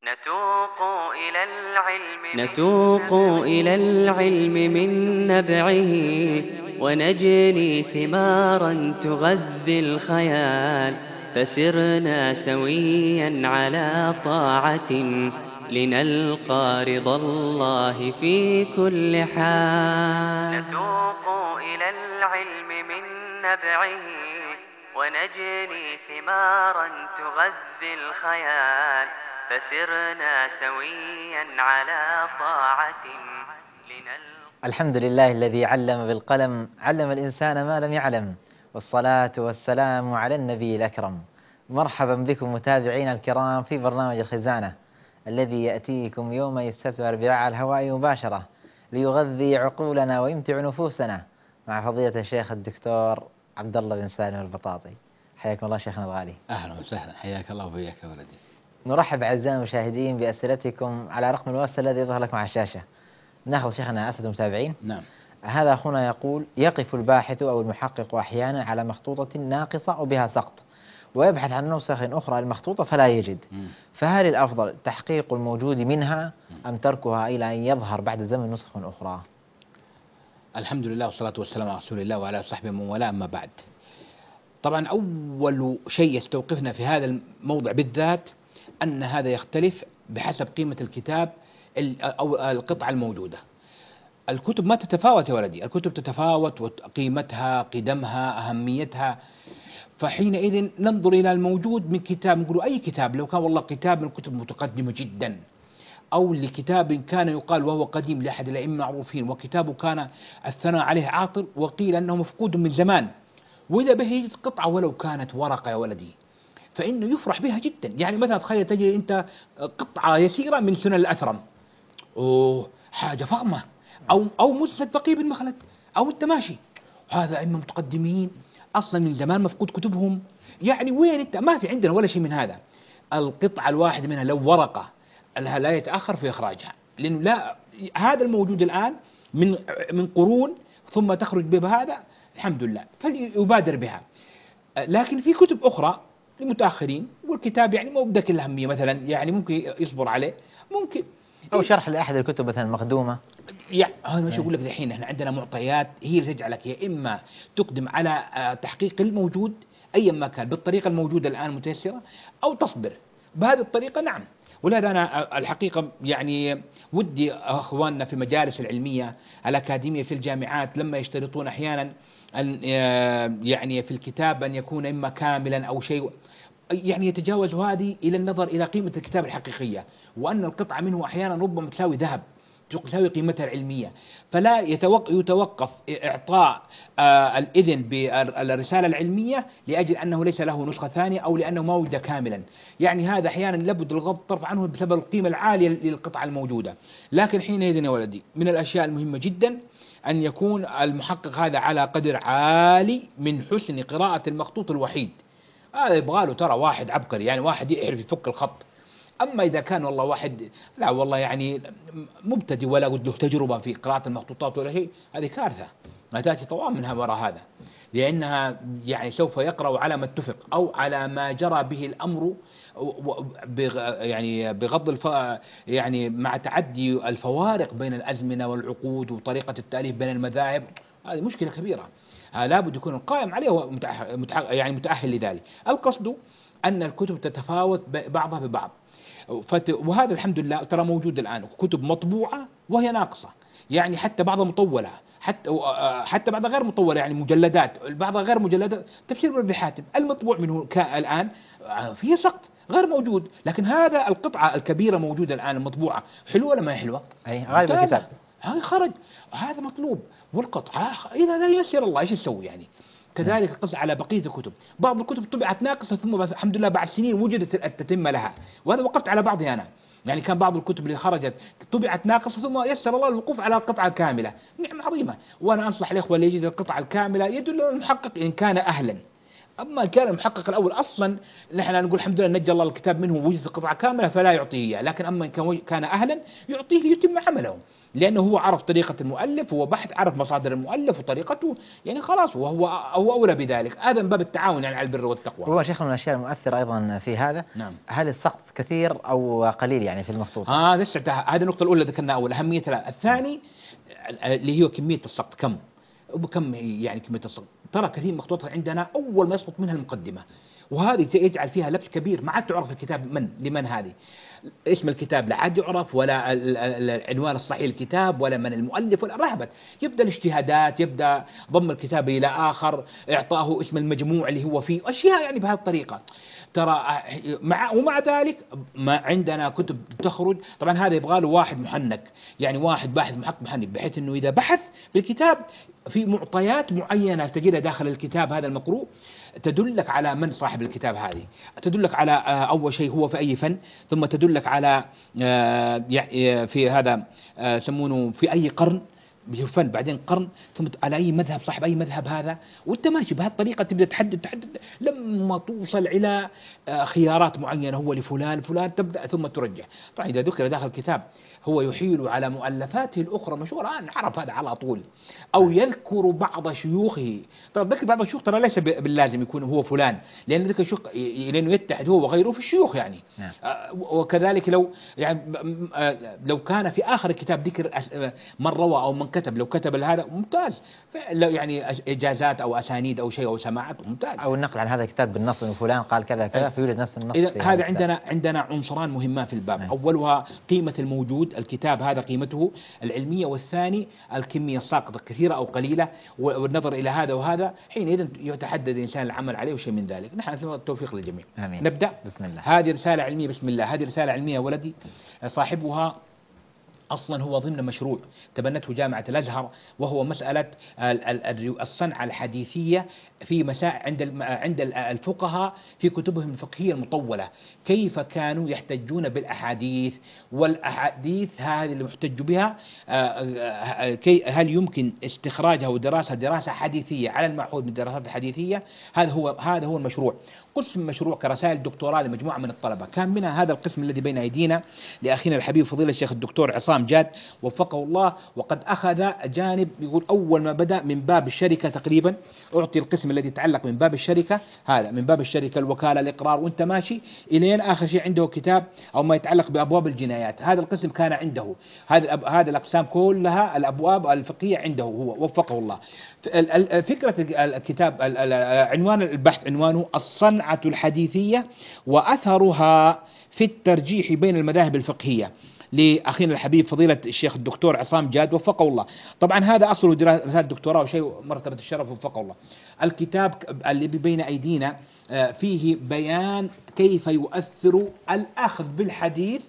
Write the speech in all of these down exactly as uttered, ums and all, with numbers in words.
نتوق إلى العلم نتوق إلى العلم من نبعه، ونجني ثمارا تغذي الخيال، فسرنا سويا على طاعة لنلقى رضا الله في كل حال. نتوق إلى العلم من نبعه، ونجني ثمارا تغذي الخيال، فسرنا سويا على طاعة لنلقى. الحمد لله الذي علم بالقلم، علم الإنسان ما لم يعلم، والصلاة والسلام على النبي الأكرم. مرحبا بكم متابعينا الكرام في برنامج الخزانة الذي يأتيكم يوم السبت والأربعاء على الهواء مباشرة ليغذي عقولنا ويمتع نفوسنا، مع فضيلة الشيخ الدكتور عبد الله بن سالم البطاطي. حياكم الله شيخنا الغالي. أهلا وسهلا، حياك الله وبياك يا ولدي. نرحب أعزائنا المشاهدين بأسئلتكم على رقم الواتساب الذي يظهر لكم على الشاشة. ناخذ شيخنا أسئلة المتابعين. نعم. هذا أخونا يقول: يقف الباحث أو المحقق أحيانا على مخطوطة ناقصة أو بها سقط، ويبحث عن نسخ أخرى المخطوطة فلا يجد، مم. فهل الأفضل تحقيق الموجود منها أم تركها إلى أن يظهر بعد زمن نسخ أخرى؟ الحمد لله والصلاة والسلام على رسول الله وعلى صحبه من والاه، أما بعد. طبعا أول شيء يستوقفنا في هذا الموضع بالذات أن هذا يختلف بحسب قيمة الكتاب أو القطعة الموجودة. الكتب ما تتفاوت يا ولدي، الكتب تتفاوت وقيمتها، قدمها، أهميتها. فحينئذ ننظر إلى الموجود من كتاب، نقول أي كتاب لو كان والله كتاب من الكتب متقدمة جدا، أو لكتاب كان يقال وهو قديم لأحد الأئمة المعروفين، وكتابه كان الثناء عليه عاطل وقيل أنه مفقود من زمان، وإذا به يجد قطعة ولو كانت ورقة يا ولدي فإنه يفرح بها جدا. يعني مثلا تخيل تجد أنت قطعة يسيرة من سنن الأثرم، أوه حاجة فخمة، أو أو مسند بقي بن مخلد، أو أنت ماشي هذا أئمة متقدمين أصلا من زمان مفقود كتبهم، يعني وين أنت؟ ما في عندنا ولا شيء من هذا. القطعة الواحدة منها لو ورقة لها لا يتأخر في إخراجها، لأنه لا، هذا الموجود الآن من من قرون ثم تخرج بهذا، الحمد لله فليبادر بها. لكن في كتب أخرى للمتأخرين والكتاب يعني مو بذاك الأهمية، مثلا يعني ممكن يصبر عليه، ممكن أو شرح لأحد الكتب مثلا مقدومة. يعني هذا مش أقول لك الحين إحنا عندنا معطيات هي اللي تجعلك يا إما تقدم على تحقيق الموجود أيا ما كان بالطريقة الموجودة الآن متيسرة، أو تصبر بهذه الطريقة. نعم. ولهذا أنا الحقيقة يعني ودي أخواننا في المجالس العلمية الأكاديمية في الجامعات لما يشترطون أحيانا أن يعني في الكتاب أن يكون إما كاملا أو شيء، يعني يتجاوز هذه إلى النظر إلى قيمة الكتاب الحقيقية، وأن القطعة منه أحيانا ربما تساوي ذهب، تساوي قيمتها العلمية، فلا يتوقف إعطاء آه الإذن بالرسالة العلمية لأجل أنه ليس له نسخة ثانية أو لأنه ما وجد كاملا. يعني هذا أحيانا لابد الغض الطرف عنه بسبب القيمة العالية للقطعة الموجودة. لكن حينئذ يا ولدي من الأشياء المهمة جدا أن يكون المحقق هذا على قدر عالي من حسن قراءة المخطوط الوحيد. هذا يبغى له ترى واحد عبقري، يعني واحد يعرف يفك الخط. أما إذا كان والله واحد لا والله يعني مبتدئ ولا قد له تجربة في قراءة المخطوطات ولا شيء، هذه كارثة ما تأتي طوام منها وراء هذا، لأنها يعني سوف يقرأ على ما اتفق أو على ما جرى به الأمر، يعني بغض الف يعني مع تعدي الفوارق بين الأزمنة والعقود وطريقة التأليف بين المذاهب. هذه مشكلة كبيرة، لابد يكون القائم عليه ومتأهل يعني متأهل لذلك. القصد أن الكتب تتفاوت بعضها ببعض، وهذا الحمد لله ترى موجود الآن كتب مطبوعة وهي ناقصة، يعني حتى بعضها مطولة، حتى حتى بعضها غير مطولة، يعني مجلدات، بعضها غير مجلدات. تفسير ابن أبي حاتم المطبوع منه الآن فيه سقط غير موجود، لكن هذا القطعة الكبيرة موجودة الآن المطبوعة، حلوة ولا ما هي حلوة؟ أي غالب الكتاب هاي خرج، هذا مطلوب. والقطعة إذا لا ييسر الله إيش يسوي يعني؟ كذلك القصة على بقية الكتب. بعض الكتب طبعت ناقصة ثم الحمد لله بعد سنين وجدت التتمة لها، وهذا وقفت على بعضها أنا. يعني كان بعض الكتب اللي خرجت طبعت ناقصة ثم يسر الله الوقوف على القطعة الكاملة، نعمة عظيمة. وأنا أنصح الإخوة اللي يجد القطعة الكاملة يدل المحقق إن كان أهلا أما كان المحقق الأول أصلا نحن نقول الحمد لله نجى الله الكتاب منه ووجد قطعة كاملة فلا يعطيه إياه، لكن أما كان أهلا يعطيه ليتم عمله، لأنه هو عرف طريقة المؤلف، هو بحث عرف مصادر المؤلف وطريقته، يعني خلاص وهو هو أولى بذلك. هذا من باب التعاون يعني على البر والتقوى. هو شيخ من الأشياء المؤثرة أيضا في هذا. نعم. هل السقط كثير أو قليل يعني في المخطوط؟ هذا آه هذه النقطة الأولى ذكرناها أول أهميتها. الثاني اللي هو كمية السقط، كم وبكم يعني كمية السقط. ترى كثير مخطوطات عندنا أول ما يسقط منها المقدمة، وهذه يجعل فيها لبس كبير، ما عاد تعرف الكتاب من لمن هذه، اسم الكتاب لا عاد يعرف، ولا العنوان الصحيح للكتاب، ولا من المؤلف، ولا رهبت. يبدأ الاجتهادات، يبدأ ضم الكتاب إلى آخر، إعطاه اسم المجموع اللي هو فيه، أشياء يعني بهذه الطريقة. ترى مع ومع ذلك ما عندنا كتب تخرج، طبعا هذا يبغى له واحد محنك، يعني واحد باحث محقق محنك، بحيث انه اذا بحث في الكتاب في معطيات معينه تجدها داخل الكتاب هذا المقروء تدلك على من صاحب الكتاب هذه، تدلك على اول شيء هو في اي فن، ثم تدلك على في هذا يسمونه في اي قرن فن، بعدين قرن، ثم على أي مذهب صاحب أي مذهب هذا، وأنت ماشي بهالطريقة تبدأ تحدد تحدد لما توصل إلى خيارات معينة، هو لفلان فلان تبدأ ثم ترجح. طبعا إذا ذكر داخل الكتاب هو يحيل على مؤلفاته الأخرى مشهورة، نعرف هذا على طول، أو يذكر بعض شيوخه. طبعا ذكر بعض الشيوخ ترى ليس باللازم يكون هو فلان، لأن ذكر الشيوخ لأنه يتحد هو وغيره في الشيوخ يعني. نعم. وكذلك لو يعني لو كان في آخر الكتاب ذكر من روى أو من كتب، لو كتب هذا ممتاز، يعني إجازات أو أسانيد أو شيء أو سماعات ممتاز، أو النقل عن هذا الكتاب بالنص من فلان قال كذا كذا فيولد نفس النص. إذا هذا عندنا عندنا عنصران مهمان في الباب. أه. أولها قيمة الموجود، الكتاب هذا قيمته العلمية، والثاني الكمية الساقطة كثيرة أو قليلة، والنظر إلى هذا وهذا حينئذ يتحدد الإنسان العمل عليه وشيء من ذلك. نحن نتمنى التوفيق للجميع. آمين. نبدأ. بسم الله. هذه رسالة علمية، بسم الله. هذه رسالة علمية ولدي، صاحبها أصلا هو ضمن مشروع تبنته جامعة الأزهر، وهو مسألة الصنعة الحديثية في مسائل عند عند الفقهاء في كتبهم الفقهية المطولة، كيف كانوا يحتجون بالأحاديث، والأحاديث هذه اللي محتج بها هل يمكن استخراجها ودراسة دراسة حديثية على المعهود من الدراسات الحديثية. هذا هو هذا هو المشروع، قسم مشروع كرسائل دكتوراه لمجموعة من الطلبة، كان منها هذا القسم الذي بين أيدينا لأخينا الحبيب فضيلة الشيخ الدكتور عصام جاد وفقه الله، وقد أخذ جانب يقول أول ما بدأ من باب الشركة تقريبا، أعطي القسم الذي يتعلق من باب الشركة، هذا من باب الشركة، الوكالة، الإقرار، وأنت ماشي إلين آخر شيء عنده كتاب أو ما يتعلق بأبواب الجنايات. هذا القسم كان عنده، هذا هذا الأقسام كلها الأبواب الفقهية عنده هو وفقه الله. فكرة الكتاب عنوان البحث عنوانه الصنعة الحديثية وأثرها في الترجيح بين المذاهب الفقهية، لأخينا الحبيب فضيلة الشيخ الدكتور عصام جاد وفقه الله. طبعا هذا أصل دراسة الدكتوراه وشيء مرتبة الشرف وفقه الله. الكتاب اللي بين أيدينا فيه بيان كيف يؤثر الأخذ بالحديث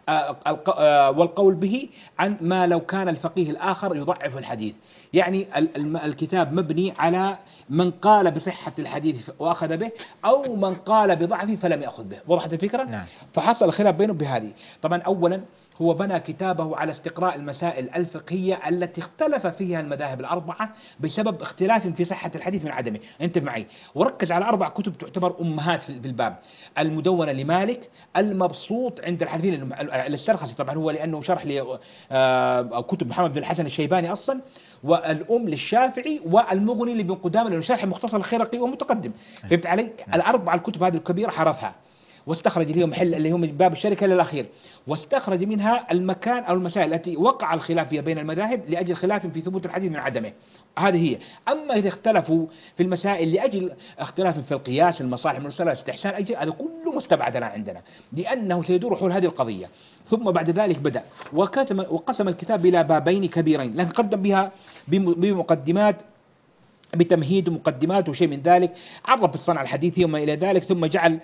والقول به عن ما لو كان الفقيه الآخر يضعف الحديث. يعني الكتاب مبني على من قال بصحة الحديث وأخذ به، أو من قال بضعفه فلم يأخذ به. وضحت الفكرة؟ نعم. فحصل خلاف بينه بهذه. طبعا أولا هو بنى كتابه على استقراء المسائل الفقهية التي اختلف فيها المذاهب الأربعة بسبب اختلاف في صحة الحديث من عدمه. انتبه معي، وركز على أربع كتب تعتبر أمهات في الباب: المدونة لمالك، المبسوط عند الحنفيين للسرخسي، طبعا هو لأنه شرح لكتب محمد بن الحسن الشيباني أصلا، والأم للشافعي، والمغني لابن قدامة لأنه شرح مختصر الخرقي ومتقدم. فهمت علي؟ الأربع الكتب هذه الكبيرة حرفها، واستخرج اللي هو محل اللي هو من باب الشركة للأخير، واستخرج منها المكان أو المسائل التي وقع الخلاف فيها بين المذاهب لأجل خلاف في ثبوت الحديث من عدمه. هذه هي. أما إذا اختلفوا في المسائل لأجل اختلاف في القياس، المصالح المرسلة، استحسان، أجل، هذا كله مستبعد عندنا، لأنه سيدور حول هذه القضية. ثم بعد ذلك بدأ وكتم وقسم الكتاب إلى بابين كبيرين، لكن قدم بها بمقدمات بتمهيد ومقدمات وشيء من ذلك، عرف الصنعة الحديثية وما إلى ذلك، ثم جعل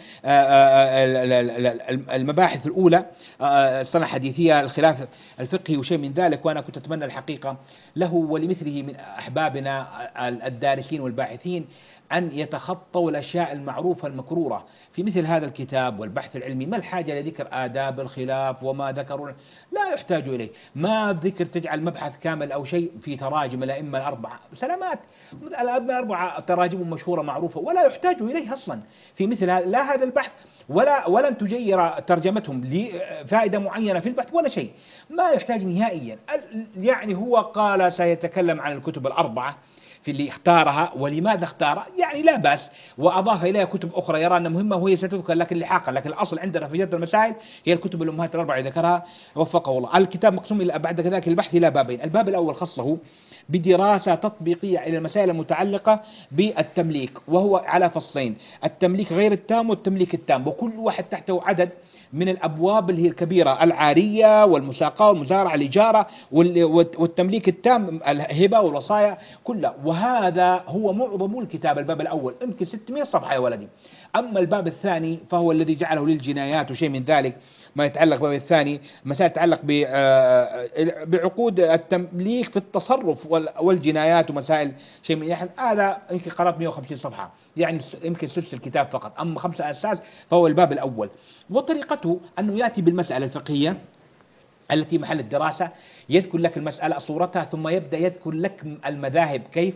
المباحث الأولى الصنعة الحديثية، الخلاف الفقهي وشيء من ذلك. وأنا كنت أتمنى الحقيقة له ولمثله من أحبابنا الدارسين والباحثين أن يتخطوا الأشياء المعروفة المكرورة في مثل هذا الكتاب والبحث العلمي. ما الحاجة لذكر آداب الخلاف وما ذكروا، لا يحتاج إليه. ما ذكر تجعل مبحث كامل أو شيء في تراجم الأئمة الأربعة، سلامات، الأئمة الأربعة تراجمهم مشهورة معروفة ولا يحتاج إليه أصلا في مثل هذا، لا هذا البحث ولا ولن تجير ترجمتهم لفائدة معينة في البحث ولا شيء، ما يحتاج نهائيا. يعني هو قال سيتكلم عن الكتب الأربعة في اللي اختارها ولماذا اختارها، يعني لا بأس، وأضاف إليها كتب أخرى يرى أنها مهمة وهي ستذكر لكن لحاقا، لكن الأصل عندنا في جدول المسائل هي الكتب الأمهات الأربعة اللي ذكرها وفقه الله. الكتاب مقسوم إلى بعد كذلك البحث إلى بابين. الباب الأول خصه بدراسة تطبيقية إلى المسائل المتعلقة بالتمليك، وهو على فصلين: التمليك غير التام والتمليك التام، وكل واحد تحته عدد من الأبواب اللي هي الكبيرة: العارية والمساقة والمزارعة الإجارة والتمليك التام الهبة والوصايا كلها. وهذا هو معظم الكتاب. الباب الأول يمكن ستمائة صفحة يا ولدي. أما الباب الثاني فهو الذي جعله للجنايات وشيء من ذلك ما يتعلق بالباب الثاني، مسائل تتعلق بعقود التمليك في التصرف والجنايات ومسائل شيء من يعني هذا يمكن قرأت مئة وخمسين صفحة، يعني يمكن سلسل الكتاب فقط. أما خمسة أساس فهو الباب الأول. وطريقته أنه يأتي بالمسألة الفقهية التي محل الدراسة، يذكر لك المسألة صورتها، ثم يبدأ يذكر لك المذاهب كيف،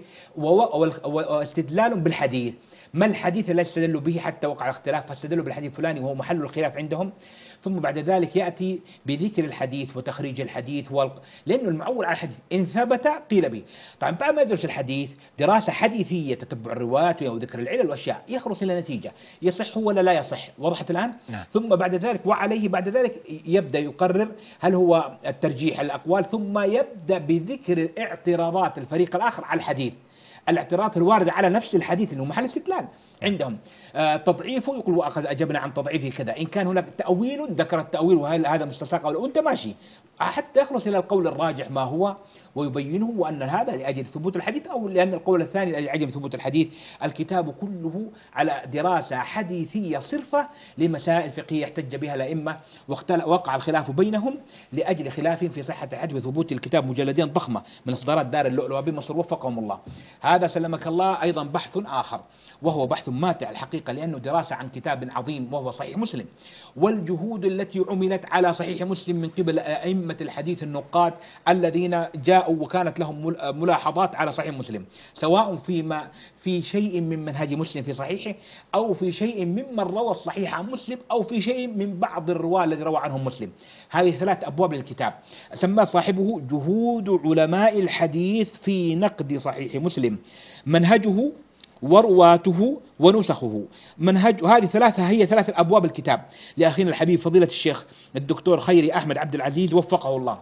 واستدلال بالحديث. ما الحديث الذي استدلوا به حتى وقع الاختلاف، فاستدلوا بالحديث الفلاني وهو محل الخلاف عندهم. ثم بعد ذلك يأتي بذكر الحديث وتخريج الحديث وال... لأنه المعول على الحديث إن ثبت قيل به. طبعا بعد ما يدرس الحديث دراسة حديثية تتبع الروايات وذكر العلل والأشياء يخلص إلى نتيجة يصح ولا لا يصح. وضحت الآن؟ نعم. ثم بعد ذلك وعليه بعد ذلك يبدأ يقرر هل هو الترجيح الأقوال، ثم يبدأ بذكر اعتراضات الفريق الآخر على الحديث، الاعتراضات الواردة على نفس الحديث اللي هو محل استدلال عندهم. آه تضعيفه يقول وأخذ أجبنا عن تضعيفه كذا، إن كان هناك تأويل ذكر التأويل وهل هذا مستساق أو أنت ماشي حتى يخلص إلى القول الراجح ما هو ويبينه، وأن هذا لأجل ثبوت الحديث أو لأن القول الثاني لأجل ثبوت الحديث. الكتاب كله على دراسة حديثية صرفة لمسائل فقهية احتج بها الأئمة وقع الخلاف بينهم لأجل خلاف في صحة الحديث وثبوت. الكتاب مجلدين ضخمة من إصدارات دار اللؤلؤة بمصر وفقهم الله. هذا سلمك الله أيضا بحث آخر وهو بحث ماتع الحقيقة، لأنه دراسة عن كتاب عظيم وهو صحيح مسلم، والجهود التي عملت على صحيح مسلم من قبل أئمة الحديث النقاد الذين جاءوا وكانت لهم ملاحظات على صحيح مسلم، سواء فيما في شيء من منهج مسلم في صحيحه أو في شيء ممن روى الصحيح عن مسلم أو في شيء من بعض الرواة الذي روى عنهم مسلم. هذه ثلاث أبواب للكتاب سمى صاحبه جهود علماء الحديث في نقد صحيح مسلم، منهجه ورواته ونسخه. منهج هذه ثلاثة هي ثلاث أبواب الكتاب لأخينا الحبيب فضيلة الشيخ الدكتور خيري أحمد عبد العزيز وفقه الله.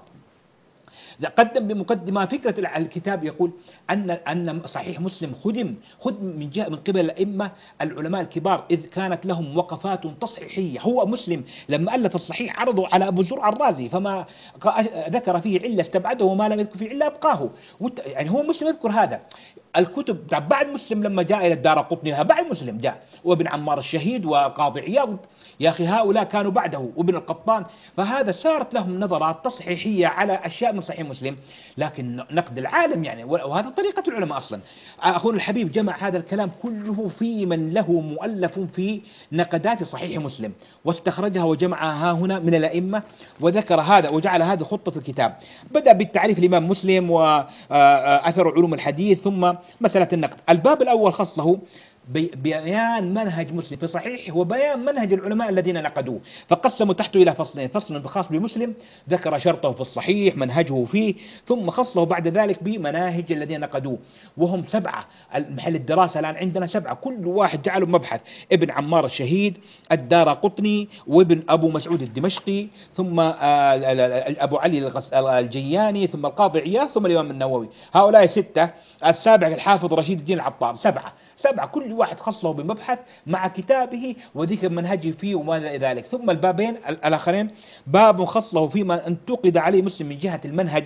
قدم بمقدمة فكرة الكتاب يقول أن أن صحيح مسلم خدم خدم من جهة من قبل الأئمة العلماء الكبار، إذ كانت لهم وقفات تصحيحية. هو مسلم لما ألف الصحيح عرضوا على أبو زرع الرازي فما ذكر فيه علة استبعده وما لم يذكر فيه علة أبقاه. يعني هو مسلم يذكر هذا. الكتب بعد مسلم لما جاء إلى الدارقطني بعد مسلم جاء، وابن عمار الشهيد وقاضي عياض، يا أخي هؤلاء كانوا بعده، وابن القطان. فهذا صارت لهم نظرات تصحيحية على أشياء من صحيح مسلم، لكن نقد العالم يعني، وهذا طريقة العلماء أصلا. أخونا الحبيب جمع هذا الكلام كله في من له مؤلف في نقدات صحيح مسلم واستخرجها وجمعها هنا من الأئمة وذكر هذا وجعل هذا خطة الكتاب. بدأ بالتعريف الإمام مسلم وأثر علوم الحديث ثم مسألة النقد. الباب الأول خصه بيان منهج مسلم في صحيح وبيان منهج العلماء الذين نقدوه، فقسموا تحته إلى فصلين: فصل خاص بمسلم ذكر شرطه في الصحيح منهجه فيه، ثم خصه بعد ذلك بمناهج الذين نقدوه وهم سبعة. محل الدراسة الآن عندنا سبعة، كل واحد جعله مبحث: ابن عمار الشهيد، الدارقطني، وابن أبو مسعود الدمشقي، ثم أبو علي الجياني، ثم القاضي عياض، ثم الإمام النووي. هؤلاء ستة. السابع الحافظ رشيد الدين العطار. سبعة سبعة كل واحد خصه بمبحث مع كتابه وذكر منهجه فيه وما إلى ذلك. ثم البابين الآخرين باب خصه فيما انتقد عليه مسلم من جهة المنهج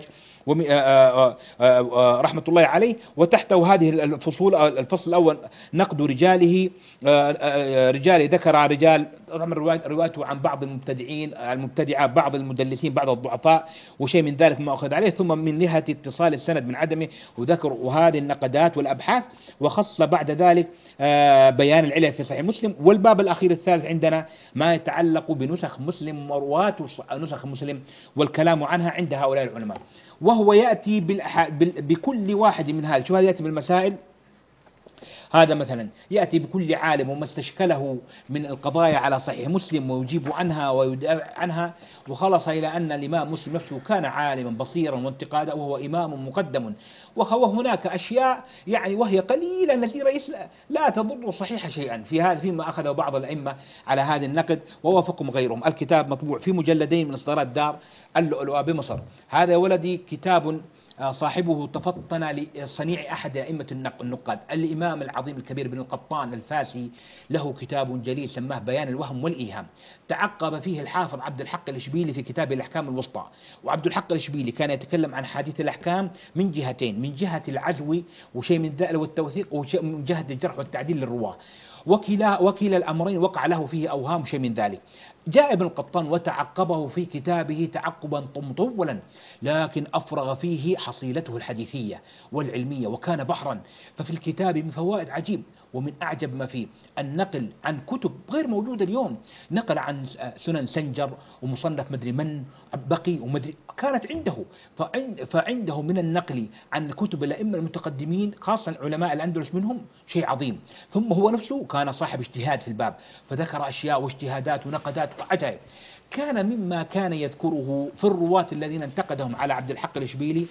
رحمة الله عليه، وتحته هذه الفصول. الفصل الأول نقد رجاله، رجال ذكر رجال روايته عن بعض المبتدعين المبتدعة، بعض المدلسين، بعض الضعفاء وشيء من ذلك ما أخذ عليه، ثم من نهاية اتصال السند من عدمه، وذكر وهذه النقدات والأبحاث. وخص بعد ذلك آه، بيان العلل في صحيح مسلم. والباب الأخير الثالث عندنا ما يتعلق بنسخ مسلم ورواة نسخ مسلم والكلام عنها عند هؤلاء العلماء، وهو يأتي بكل واحد من هذه. شو هذا؟ يأتي بالمسائل، هذا مثلا يأتي بكل عالم وما استشكله من القضايا على صحيح مسلم ويجيب عنها ويدافع عنها، وخلص إلى أن الإمام مسلم نفسه كان عالما بصيرا وانتقادا وهو إمام مقدم. وهناك أشياء يعني وهي قليلة نسيرة لا تضر صحيح شيئا في هذا، فيما أخذه بعض الأئمة على هذا النقد ووافقهم غيرهم. الكتاب مطبوع في مجلدين من إصدارات دار اللؤلؤة بمصر. هذا يا ولدي كتاب صاحبه تفطن لصنيع أحد أئمة النقاد الإمام العظيم الكبير بن القطان الفاسي، له كتاب جليل سماه بيان الوهم والإيهام. تعقب فيه الحافظ عبد الحق الإشبيلي في كتاب الأحكام الوسطى. وعبد الحق الإشبيلي كان يتكلم عن حديث الأحكام من جهتين، من جهة العزو وشيء من ذلك والتوثيق، ومن جهة الجرح والتعديل للرواة، وكلا وكلا الأمرين وقع له فيه أوهام شيء من ذلك. جاء ابن القطان وتعقبه في كتابه تعقبا مطولا، لكن أفرغ فيه حصيلته الحديثية والعلمية وكان بحرا. ففي الكتاب من فوائد عجيب، ومن أعجب ما فيه النقل عن كتب غير موجودة اليوم، نقل عن سنن سنجر ومصنف مدري من بقي ومدري كانت عنده، فعنده من النقل عن كتب الأئمة المتقدمين خاصة علماء الأندلس منهم شيء عظيم. ثم هو نفسه كان صاحب اجتهاد في الباب، فذكر أشياء واجتهادات ونقدات عجائب. كان مما كان يذكره في الرواة الذين انتقدهم على عبد الحق الإشبيلي،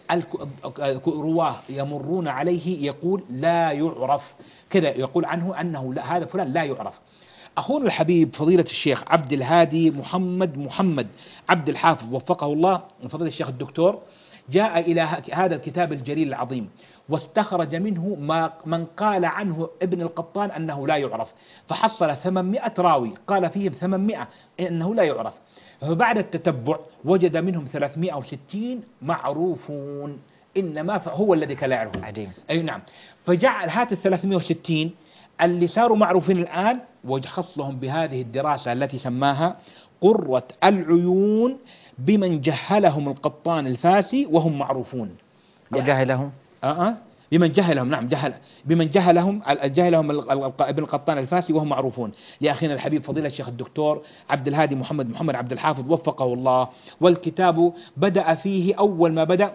الرواه يمرون عليه يقول لا يعرف، كذا يقول عنه أنه لا، هذا فلان لا يعرف. أخونا الحبيب فضيلة الشيخ عبد الهادي محمد محمد عبد الحافظ وفقه الله، فضيلة الشيخ الدكتور، جاء إلى هذا الكتاب الجليل العظيم واستخرج منه ما من قال عنه ابن القطان أنه لا يعرف، فحصل ثمانمائة راوي قال فيهم ثمانمائة أنه لا يعرف. فبعد التتبع وجد منهم ثلاثمائة وستين معروفون، إنما هو الذي كان لا يعرفه. عجيب. أي نعم. فجعل هات الثلاثمائة وستين اللي صاروا معروفين الآن وخصهم بهذه الدراسة التي سماها قرة العيون بمن جهلهم القطان الفاسي وهم معروفون. أو جهلهم آه آه بمن جهلهم، نعم جهل بمن جهلهم جهلهم ابن القطان الفاسي وهم معروفون، لأخينا الحبيب فضيلة الشيخ الدكتور عبد الهادي محمد محمد عبد الحافظ وفقه الله. والكتاب بدأ فيه أول ما بدأ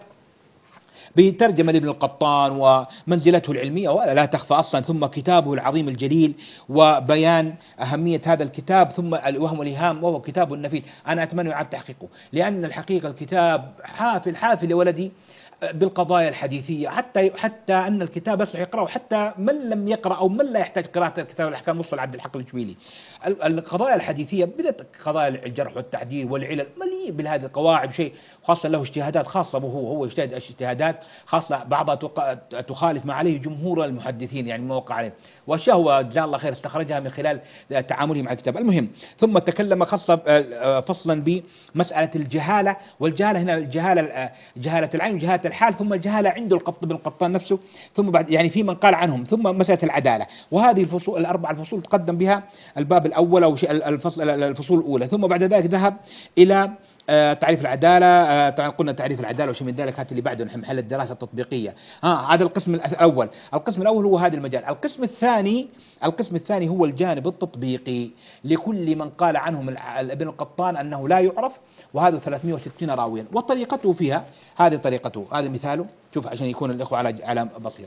بترجمة لابن القطان ومنزلته العلمية ولا تخفى أصلا، ثم كتابه العظيم الجليل وبيان أهمية هذا الكتاب، ثم الوهم والإيهام وهو كتاب نفيس. أنا أتمنى يعاد تحقيقه، لأن الحقيقة الكتاب حافل حافل يا ولدي بالقضايا الحديثية، حتى حتى أن الكتاب يصلح يقرأه حتى من لم يقرأ أو من لا يحتاج قراءة كتاب الأحكام وصل عبد الحق الإشبيلي. القضايا الحديثية بدأت قضايا الجرح والتعديل والعلل مليء بهذه القواعد، شيء خاصة له اجتهادات خاصة به، هو يجتهد اجتهادات خاصة بعضها تخالف ما عليه جمهور المحدثين يعني موقع عليه، وأشياء هو جزاه الله خير استخرجها من خلال تعامله مع الكتاب. المهم ثم تكلم خاصة فصلا بمسألة الجهالة، والجهالة هنا الجهالة جهالة العين وجهالة الحال، ثم الجهالة عنده القط بن القطان نفسه، ثم بعد يعني في من قال عنهم، ثم مسألة العدالة. وهذه الفصول الأربع الفصول تقدم بها الباب الأول أو الفصل الفصول الأولى، ثم بعد ذلك ذهب إلى آه تعريف العدالة. آه طبعا قلنا تعريف العدالة وشيء من ذلك، هات اللي بعده نحن محل الدراسة التطبيقية. ها آه هذا القسم الأول. القسم الأول هو هذا المجال. القسم الثاني القسم الثاني هو الجانب التطبيقي لكل من قال عنهم ابن القطان أنه لا يعرف، وهذا ثلاثمائة وستين راويا. وطريقته فيها هذه طريقته، هذا مثاله، شوف عشان يكون الإخوة على على بصير.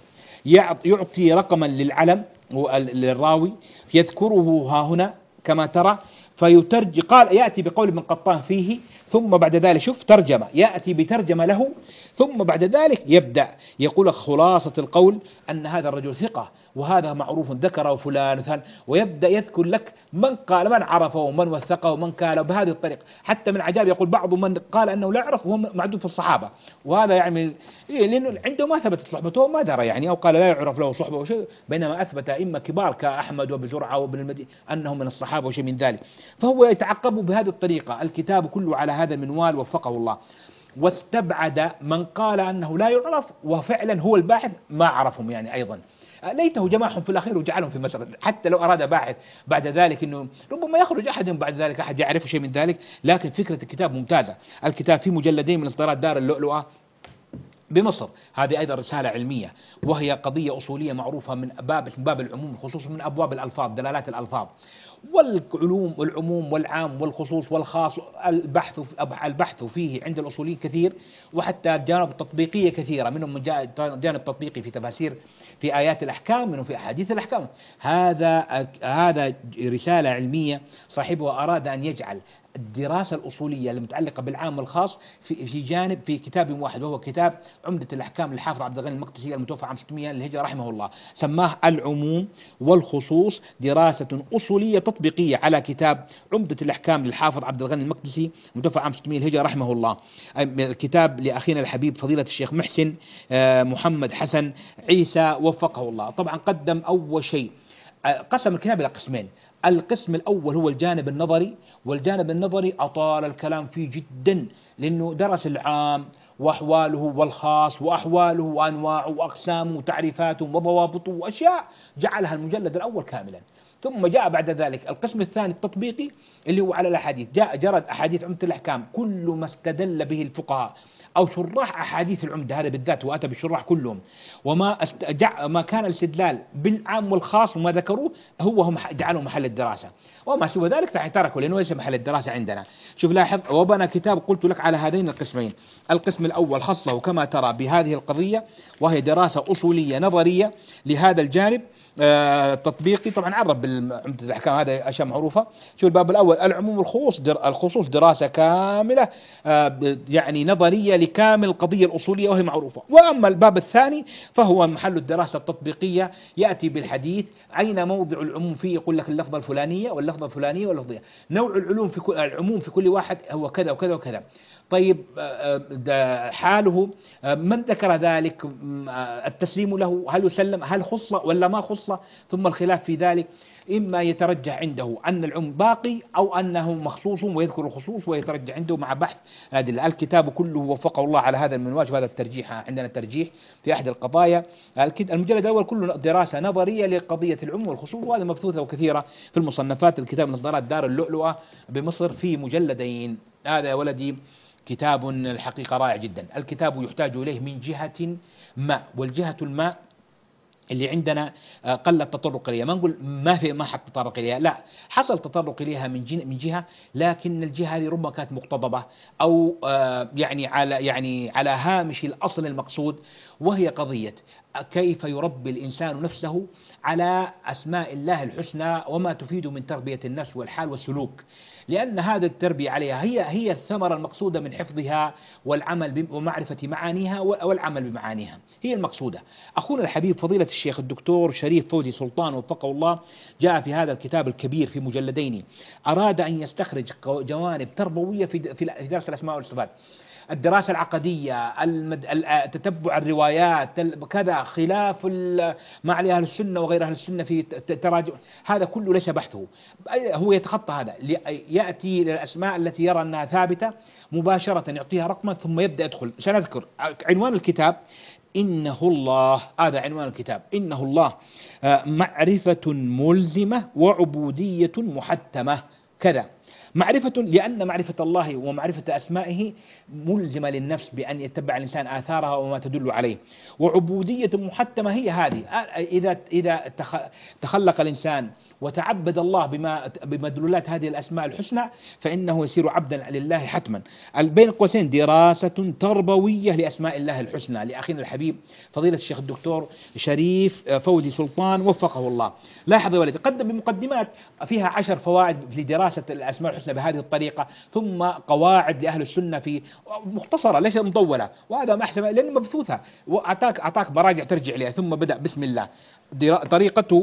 يعطي رقما للعلم للراوي يذكره ها هنا كما ترى، فيترج قال يأتي بقول ابن قطان فيه، ثم بعد ذلك شوف ترجمة، يأتي بترجمة له، ثم بعد ذلك يبدأ يقول خلاصة القول أن هذا الرجل ثقة وهذا معروف ذكره فلان، ويبدأ يذكر لك من قال من عرفه ومن وثقه ومن قال بهذه الطريقة. حتى من عجاب يقول بعض من قال أنه لا يعرف وهو معدود في الصحابة، وهذا يعني لأنه عنده ما ثبتت صحبته ما درى يعني، أو قال لا يعرف له صحبه وشيء، بينما أثبت أئمة كبار كأحمد وابن زرعة وابن المدينة أنهم من الصحابة وشيء من ذلك. فهو يتعقب بهذه الطريقة، الكتاب كله على هذا المنوال وفقه الله. واستبعد من قال أنه لا يعرف وفعلا هو الباحث ما عرفهم يعني أيضا، ليته جمعهم في الأخير وجعلهم في مسألة، حتى لو أراد باحث بعد ذلك أنه ربما يخرج أحد بعد ذلك أحد يعرف شيء من ذلك، لكن فكرة الكتاب ممتازة. الكتاب في مجلدين من إصدارات دار اللؤلؤة بمصر. هذه أيضا رسالة علمية، وهي قضية أصولية معروفة من باب من باب العموم خصوصا من أبواب الألفاظ، دلالات الألفاظ والعلوم والعموم والعام والخصوص والخاص. البحث البحث فيه عند الأصوليين كثير، وحتى جانب تطبيقية كثيرة، منهم من جانب تطبيقي في تفاسير في آيات الأحكام، منهم في أحاديث الأحكام. هذا هذا رسالة علمية صاحبها أراد أن يجعل الدراسة الأصولية المتعلقة بالعام والخاص في في جانب في كتاب واحد، وهو كتاب عمدة الأحكام للحافظ عبد الغني المقدسي المتوفى عام ستمائة للهجرة رحمه الله. سماه العموم والخصوص دراسة أصولية تطبيقية على كتاب عمدة الأحكام للحافظ عبد الغني المقدسي المتوفى عام ستمائة للهجرة رحمه الله. الكتاب لأخينا الحبيب فضيلة الشيخ محسن محمد حسن عيسى وفقه الله. طبعا قدم أول شيء قسم الكتاب إلى قسمين. القسم الأول هو الجانب النظري، والجانب النظري أطال الكلام فيه جدا، لأنه درس العام وأحواله والخاص وأحواله وأنواعه وأقسامه وتعريفاته وضوابطه وأشياء، جعلها المجلد الأول كاملا. ثم جاء بعد ذلك القسم الثاني التطبيقي اللي هو على الأحاديث، جاء جرد أحاديث عمدة الأحكام كل ما استدل به الفقهاء أو شراح أحاديث العمدة، هذا بالذات وأتى بالشراح كلهم، وما استجع ما كان الاستدلال بالعام والخاص وما ذكروه هو هم جعلوا محل الدراسة، وما سوى ذلك تركوا لأنه ليس محل الدراسة عندنا. شوف لاحظ، وبنى كتاب قلت لك على هذين القسمين. القسم الأول خصه كما ترى بهذه القضية، وهي دراسة أصولية نظرية لهذا الجانب آه تطبيقي. طبعا عرف بعمدة الأحكام، هذا أشياء معروفة. شو الباب الأول العموم والخصوص، در الخصوص دراسة كاملة آه يعني نظرية لكامل القضية الأصولية وهي معروفة. وأما الباب الثاني فهو محل الدراسة التطبيقية، يأتي بالحديث أين موضع العموم فيه، يقول لك اللفظة الفلانية واللفظة الفلانية واللفظية، نوع العلوم في كل العموم في كل واحد هو كذا وكذا وكذا. طيب حاله من ذكر ذلك التسليم له، هل يسلم هل خص ولا ما خص؟ ثم الخلاف في ذلك، إما يترجح عنده أن العموم باقي أو أنه مخصوص ويذكر الخصوص، ويترجح عنده مع بحث الأدلة. الكتاب كله وفقه الله على هذا المنواج، وهذا الترجيح عندنا ترجيح في أحد القضايا. المجلد الأول كله دراسة نظرية لقضية العموم والخصوص، وهذا مبثوثة وكثيرة في المصنفات. الكتاب من إصدارات دار اللؤلؤة بمصر في مجلدين. هذا يا ولدي كتاب الحقيقة رائع جدا. الكتاب يحتاج إليه من جهة ما، والجهة الماء اللي عندنا قل التطرق إليها. ما نقول ما في ما حد تطرق إليها، لا، حصل تطرق إليها من جهة من جهة، لكن الجهة هذه ربما كانت مقتضبة أو يعني على يعني على هامش الأصل المقصود، وهي قضية كيف يربي الإنسان نفسه على أسماء الله الحسنى وما تفيد من تربية النفس والحال والسلوك، لأن هذا التربية عليها هي هي الثمرة المقصودة من حفظها والعمل ومعرفة معانيها والعمل بمعانيها، هي المقصودة. أخونا الحبيب فضيلة الشيخ الدكتور شريف فوزي سلطان وفقه الله جاء في هذا الكتاب الكبير في مجلدين، أراد أن يستخرج جوانب تربوية في في درس الأسماء والصفات، الدراسة العقدية، المد... تتبع الروايات، كذا خلاف ما عليه أهل السنة وغير أهل السنة في تراجع، هذا كله ليس بحثه، هو يتخطى هذا، يأتي للأسماء التي يرى أنها ثابتة مباشرة يعطيها رقما ثم يبدأ يدخل. سنذكر عنوان الكتاب إنه الله، هذا عنوان الكتاب، إنه الله معرفة ملزمة وعبودية محتمة كذا. معرفة، لأن معرفة الله ومعرفة أسمائه ملزمة للنفس بأن يتبع الإنسان آثارها وما تدل عليه، وعبودية محتمة هي هذه، إذا إذا تخلق الإنسان وتعبد الله بما بمدلولات هذه الأسماء الحسنى فإنه يصير عبدا لله حتما. بين قوسين دراسة تربوية لأسماء الله الحسنى لأخينا الحبيب فضيلة الشيخ الدكتور شريف فوزي سلطان وفقه الله. لاحظ يا ولدي، قدم بمقدمات فيها عشر فوائد لدراسة الأسماء الحسنى بهذه الطريقة، ثم قواعد لأهل السنة في مختصرة ليس مطولة، وهذا ما أحسن لأنه مبثوثة، وأعطاك أعطاك مراجع ترجع إليها. ثم بدأ بسم الله. طريقته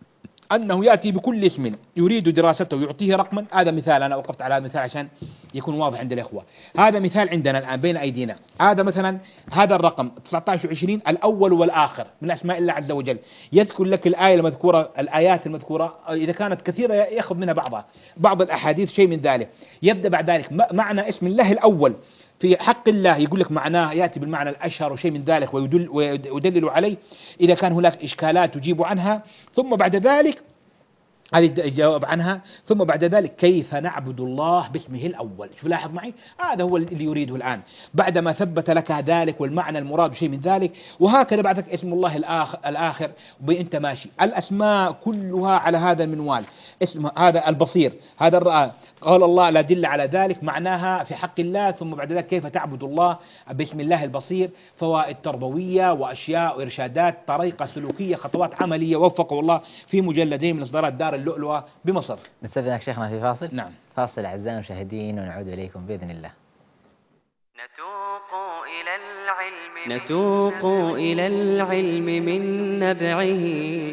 أنه يأتي بكل اسم يريد دراسته يعطيه رقما. هذا مثال، أنا وقفت على هذا مثال عشان يكون واضح عند الإخوة. هذا مثال عندنا الآن بين أيدينا، هذا مثلا هذا الرقم تسعة عشر وعشرين الأول والآخر من أسماء الله عز وجل، يذكر لك الآية المذكورة، الآيات المذكورة إذا كانت كثيرة يأخذ منها بعضها، بعض الأحاديث شيء من ذلك. يبدأ بعد ذلك معنى اسم الله الأول في حق الله، يقول لك معناه يأتي بالمعنى الأشهر وشيء من ذلك ويدل ويدلل عليه إذا كان هناك إشكالات تجيب عنها. ثم بعد ذلك هذه الجواب عنها. ثم بعد ذلك كيف نعبد الله باسمه الأول. شوف لاحظ معي، هذا هو اللي يريده الآن بعدما ثبت لك ذلك والمعنى المراد شيء من ذلك. وهكذا بعدك اسم الله الآخر, الآخر وأنت ماشي الأسماء كلها على هذا المنوال. اسم هذا البصير، هذا الرأى، قال الله لا دل على ذلك معناها في حق الله. ثم بعد ذلك كيف تعبد الله باسم الله البصير، فوائد تربوية وأشياء وإرشادات، طريقة سلوكية، خطوات عملية وفقه الله في مجلدين من إصدارات دار اللؤلؤة بمصر. نستأذنك شيخنا في فاصل. نعم فاصل أعزائي المشاهدين ونعود إليكم بإذن الله. نتوق إلى العلم نتوق إلى العلم من نبعه.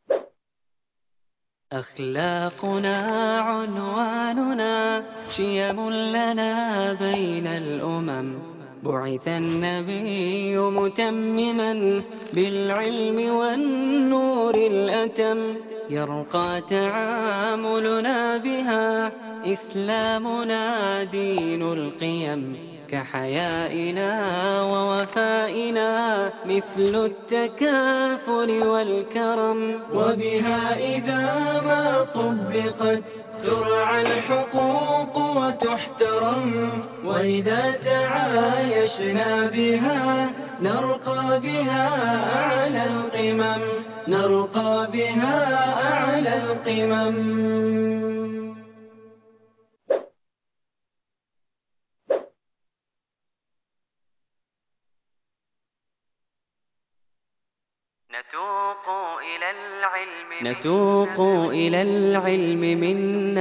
أخلاقنا عنواننا، شيم لنا بين الأمم. بعث النبي متمما بالعلم والنور الأتم. يرقى تعاملنا بها، إسلامنا دين القيم. كحيائنا ووفائنا، مثل التكافل والكرم. وبها إذا ما طبقت ترعى الحقوق وتحترم. وإذا تعايشنا بها، نرقى بها أعلى القمم. نرقى بها أعلى القمم. نتوق إلى العلم نتوق إلى العلم من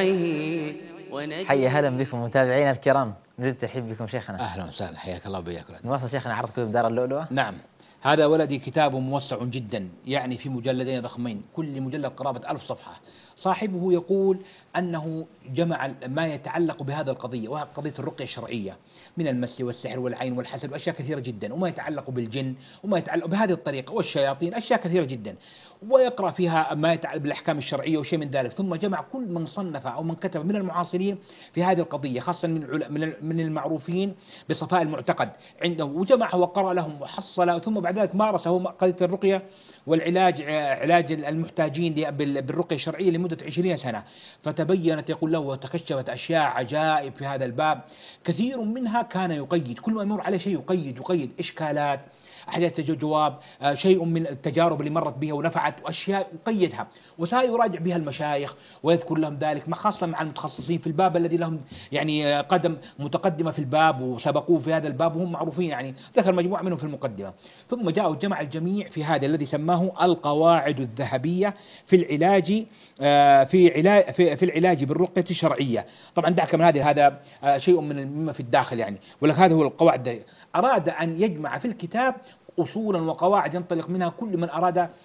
نبعه. حيا هلا بكم متابعينا الكرام، نريد ترحيب بكم شيخنا. أهلا وسهلا، حياك الله وبياك. نواصل شيخنا عرض كتب دار اللؤلؤة. نعم، هذا ولدي كتاب موسع جدا، يعني في مجلدين ضخمين، كل مجلد قرابة ألف صفحة. صاحبه يقول أنه جمع ما يتعلق بهذا القضية، وهي قضية الرقية الشرعية من المس والسحر والعين والحسد وأشياء كثيرة جدا، وما يتعلق بالجن وما يتعلق بهذه الطريقة والشياطين، أشياء كثيرة جدا، ويقرأ فيها ما يتعلق بالأحكام الشرعية وشيء من ذلك. ثم جمع كل من صنف أو من كتب من المعاصرين في هذه القضية، خاصة من من المعروفين بصفاء المعتقد عنده، وجمعه وقرأ لهم وحصل. ثم بعد ذلك مارسه قضية الرقية والعلاج، علاج المحتاجين بالرقية الشرعية لمدة عشرين سنة. فتبينت يقول له وتكشفت أشياء عجائب في هذا الباب، كثير منها كان يقيد، كل ما يمر عليه شيء يقيد يقيد إشكالات، أحداث جواب، شيء من التجارب اللي مرت بها ونفعت، وأشياء يقيدها وسيراجع بها المشايخ ويذكر لهم ذلك، ما خاصة مع المتخصصين في الباب الذي لهم يعني قدم متقدمة في الباب وسبقوه في هذا الباب وهم معروفين، يعني ذكر مجموعة منهم في المقدمة. ثم جاء وجمع الجميع في هذا الذي سماه القواعد الذهبية في العلاج في علاج في, في العلاج بالرقية الشرعية. طبعا دعك من هذه، هذا شيء من مما في الداخل يعني، ولك هذا هو القواعد. أراد أن يجمع في الكتاب أصولا وقواعد ينطلق منها كل من أراد آآ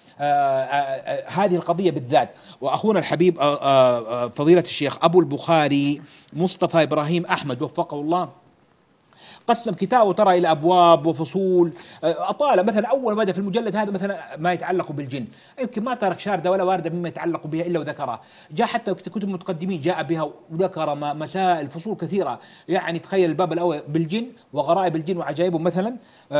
آآ هذه القضية بالذات. وأخونا الحبيب آآ فضيلة الشيخ أبو البخاري مصطفى إبراهيم أحمد وفقه الله قسم كتابه ترى إلى أبواب وفصول، أطال. مثلا أول بدأ في المجلد هذا مثلا ما يتعلق بالجن، يمكن ما ترك شاردة ولا واردة مما يتعلق بها إلا وذكرها. جاء حتى كتب المتقدمين جاء بها وذكر مسائل فصول كثيرة، يعني تخيل الباب الأول بالجن وغرائب الجن وعجائبهم مثلا،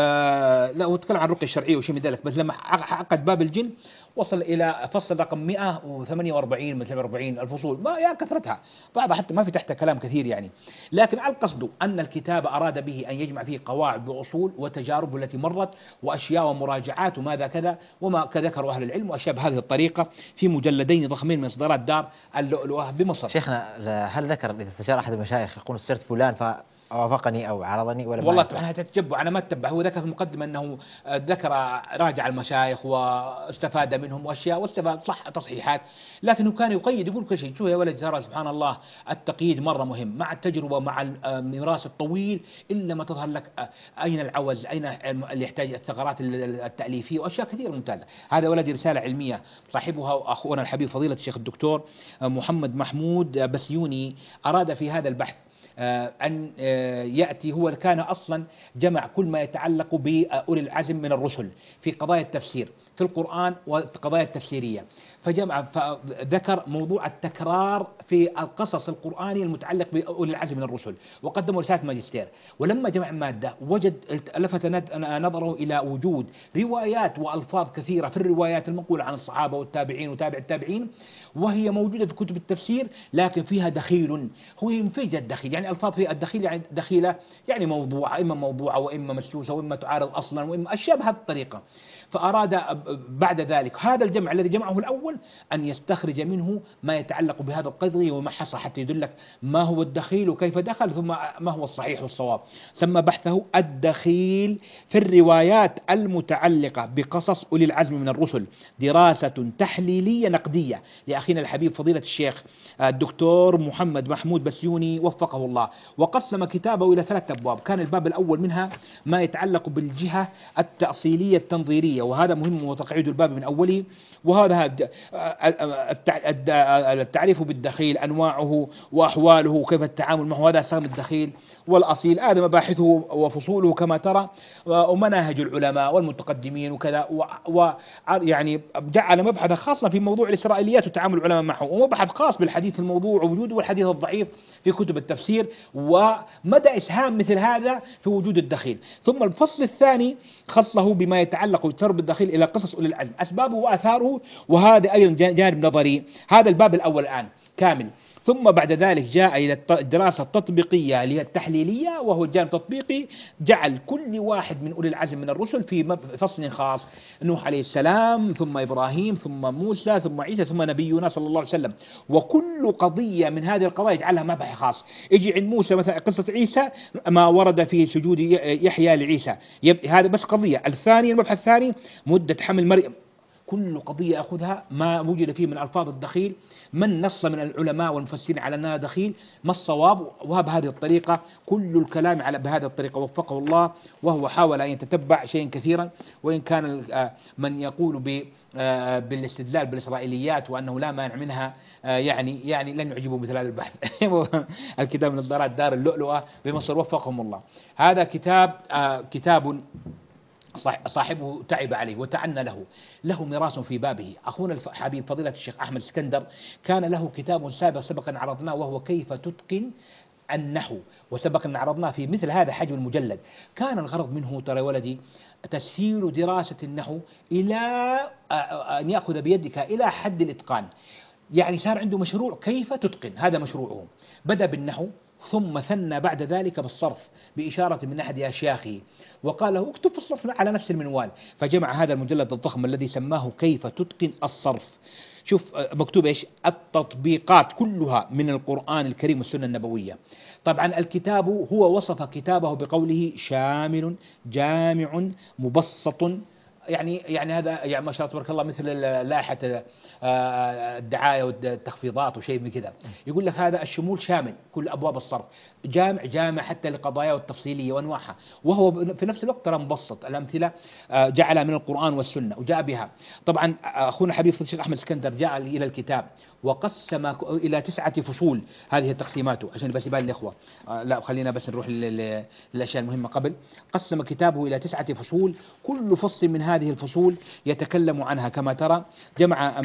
آه لا وتكلم عن الرقية الشرعية وشيء من ذلك، بس لما عقد باب الجن وصل إلى فصل رقم مئة وثمانية وأربعين مثل أربعين الفصول، ما يا كثرتها، بعضها حتى ما في تحت كلام كثير يعني. لكن القصد أن الكتاب أراد به أن يجمع فيه قواعد وأصول وتجارب التي مرت وأشياء ومراجعات وماذا كذا وما كذكروا أهل العلم وأشياء بهذه الطريقة في مجلدين ضخمين من إصدارات دار اللؤلؤة بمصر. شيخنا هل ذكر إذا استشار أحد المشايخ يقول استشرت فلان فوافقني أو عرضني ولا؟ والله طبعا تتجبع، أنا ما أتبع. هو ذكر في المقدمة أنه ذكر راجع المشايخ واستفاد منهم وأشياء واستفاد صح تصحيحات، لكنه كان يقيد يقول كل شيء. شو يا ولد ترى سبحان الله التقييد مرة مهم مع التجربة مع الميراث الطويل، إلا ما تظهر لك أين العوز، أين اللي يحتاج الثغرات التأليفية وأشياء كثيرة ممتازة. هذا ولدي رسالة علمية صاحبها أخونا الحبيب فضيلة الشيخ الدكتور محمد محمود بسيوني، أراد في هذا البحث أن يأتي هو كان أصلا جمع كل ما يتعلق بأولي العزم من الرسل في قضايا التفسير في القرآن والقضايا التفسيرية، فجمع فذكر موضوع التكرار في القصص القرآني المتعلق بأولي العزم من الرسل، وقدم رسالة ماجستير. ولما جمع مادة وجد لفت نظره إلى وجود روايات وألفاظ كثيرة في الروايات المنقولة عن الصحابة والتابعين وتابع التابعين، وهي موجودة في كتب التفسير لكن فيها دخيل. هو ينفج الدخيل، يعني ألفاظ فيها الدخيل يعني دخيلة يعني موضوعة، إما موضوعة وإما مسوسة وإما تعارض أصلا وإما أشياء بهذه الطريقة. فأراد بعد ذلك هذا الجمع الذي جمعه الأول أن يستخرج منه ما يتعلق بهذا القضية ومحصه حتى يدلك ما هو الدخيل وكيف دخل ثم ما هو الصحيح والصواب. سمى بحثه الدخيل في الروايات المتعلقة بقصص أولي العزم من الرسل، دراسة تحليلية نقدية لأخينا الحبيب فضيلة الشيخ الدكتور محمد محمود بسيوني وفقه الله. وقسم كتابه إلى ثلاثة أبواب، كان الباب الأول منها ما يتعلق بالجهة التأصيلية التنظيرية، وهذا مهم وتقعيد الباب من أوله. وهذا التعريف بالدخيل، أنواعه وأحواله وكيف التعامل معه، هذا سهم الدخيل والأصيل، هذا مباحثه وفصوله كما ترى، ومناهج العلماء والمتقدمين وكذا. ويعني جعل مبحثا خاصا في موضوع الإسرائيليات وتعامل العلماء معه، ومبحث خاص بالحديث الموضوع ووجوده والحديث الضعيف في كتب التفسير، ومدى إسهام مثل هذا في وجود الدخيل. ثم الفصل الثاني خصه بما يتعلق بترب الدخيل إلى قصص أولي العزم، أسبابه وآثاره، وهذا أيضا جانب نظري. هذا الباب الأول الآن كامل. ثم بعد ذلك جاء إلى الدراسة التطبيقية اللي هي التحليلية، وهو الجانب التطبيقي، جعل كل واحد من أولي العزم من الرسل في فصل خاص، نوح عليه السلام ثم إبراهيم ثم موسى ثم عيسى ثم نبينا صلى الله عليه وسلم. وكل قضية من هذه القضايا يجعلها مبحث خاص. يجي عند موسى مثلا قصة عيسى ما ورد في سجود يحيى لعيسى، هذا بس قضية. الثاني المبحث الثاني مدة حمل مريم، كل قضية أخذها ما وجد فيه من ألفاظ الدخيل، من نص من العلماء والمفسرين على أنها دخيل، ما الصواب، وبهذه الطريقة كل الكلام على بهذه الطريقة وفقه الله. وهو حاول أن يتتبع شيئا كثيرا، وإن كان من يقول ب بالاستدلال بالإسرائيليات وأنه لا مانع منها يعني يعني لن يعجبه مثل هذا البحث. الكتاب من نظارات دار اللؤلؤة بمصر وفقهم الله. هذا كتاب كتاب صاحبه تعب عليه وتعنى له، له ميراث في بابه. أخونا الحبيب فضيلة الشيخ أحمد اسكندر كان له كتاب سابق سبق أن عرضناه، وهو كيف تتقن النحو، وسبق أن عرضناه في مثل هذا حجم المجلد. كان الغرض منه ترى ولدي تسهيل دراسة النحو إلى أن يأخذ بيدك إلى حد الإتقان. يعني صار عنده مشروع كيف تتقن، هذا مشروعه. بدأ بالنحو ثم ثنى بعد ذلك بالصرف بإشارة من أحد أشياخه، وقال له اكتب في الصرف على نفس المنوال، فجمع هذا المجلد الضخم الذي سماه كيف تتقن الصرف. شوف مكتوب ايش؟ التطبيقات كلها من القرآن الكريم والسنة النبوية. طبعا الكتاب هو وصف كتابه بقوله شامل جامع مبسط، يعني يعني هذا يعني ما شاء الله تبارك الله مثل لائحة الدعاية والتخفيضات وشيء من كذا. يقول لك هذا الشمول شامل كل أبواب الصرف، جامع جامع حتى لقضايا والتفصيلية وأنواعها، وهو في نفس الوقت ترى مبسط. الأمثلة جعلها من القرآن والسنة وجاء بها. طبعا أخونا حبيب الشيخ أحمد اسكندر جاء إلى الكتاب وقسم إلى تسعة فصول، هذه تقسيماته عشان بس يبان الإخوة. لا خلينا بس نروح للأشياء المهمة قبل. قسم كتابه إلى تسعة فصول، كل فصل من هذه الفصول يتكلم عنها كما ترى. جمع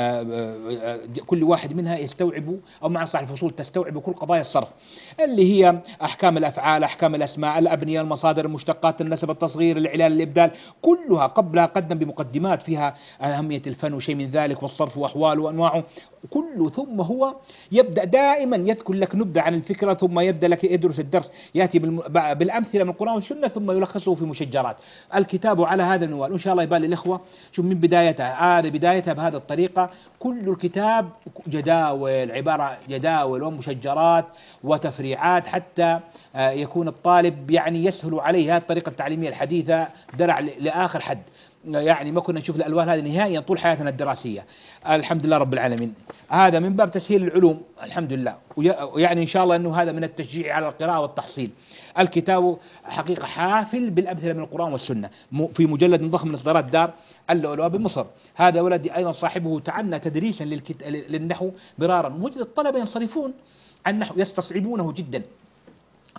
كل واحد منها يستوعب، أو مع صاحب الفصول تستوعب كل قضايا الصرف اللي هي أحكام الأفعال، أحكام الأسماء، الأبنية، المصادر، المشتقات، النسب، التصغير، الإعلال، الإبدال، كلها قبلها قدم بمقدمات فيها أهمية الفن وشيء من ذلك، والصرف وأحواله وأنواعه كله. ثم هو يبدأ دائما يذكر لك نبذة عن الفكرة، ثم يبدأ لك يدرس الدرس، يأتي بالأمثلة من القرآن والسنة، ثم يلخصه في مشجرات. الكتاب على هذا المنوال، وإن شاء الله يبان للإخوة شوف من بدايتها، هذه بدايتها بهذه الطريقة. كل الكتاب جداول، عبارة جداول ومشجرات وتفريعات، حتى يكون الطالب يعني يسهل عليه. هذه الطريقة التعليمية الحديثة درع لآخر حد، يعني ما كنا نشوف الألوان هذه نهائيا طول حياتنا الدراسية. الحمد لله رب العالمين. هذا من باب تسهيل العلوم الحمد لله، ويعني إن شاء الله أنه هذا من التشجيع على القراءة والتحصيل. الكتاب حقيقة حافل بالأمثلة من القرآن والسنة، في مجلد ضخم من إصدارات دار اللؤلؤة بمصر. هذا ولدي أيضا صاحبه تعنى تدريسا للنحو مرارا، وجد الطلبة ينصرفون عن النحو، يستصعبونه جدا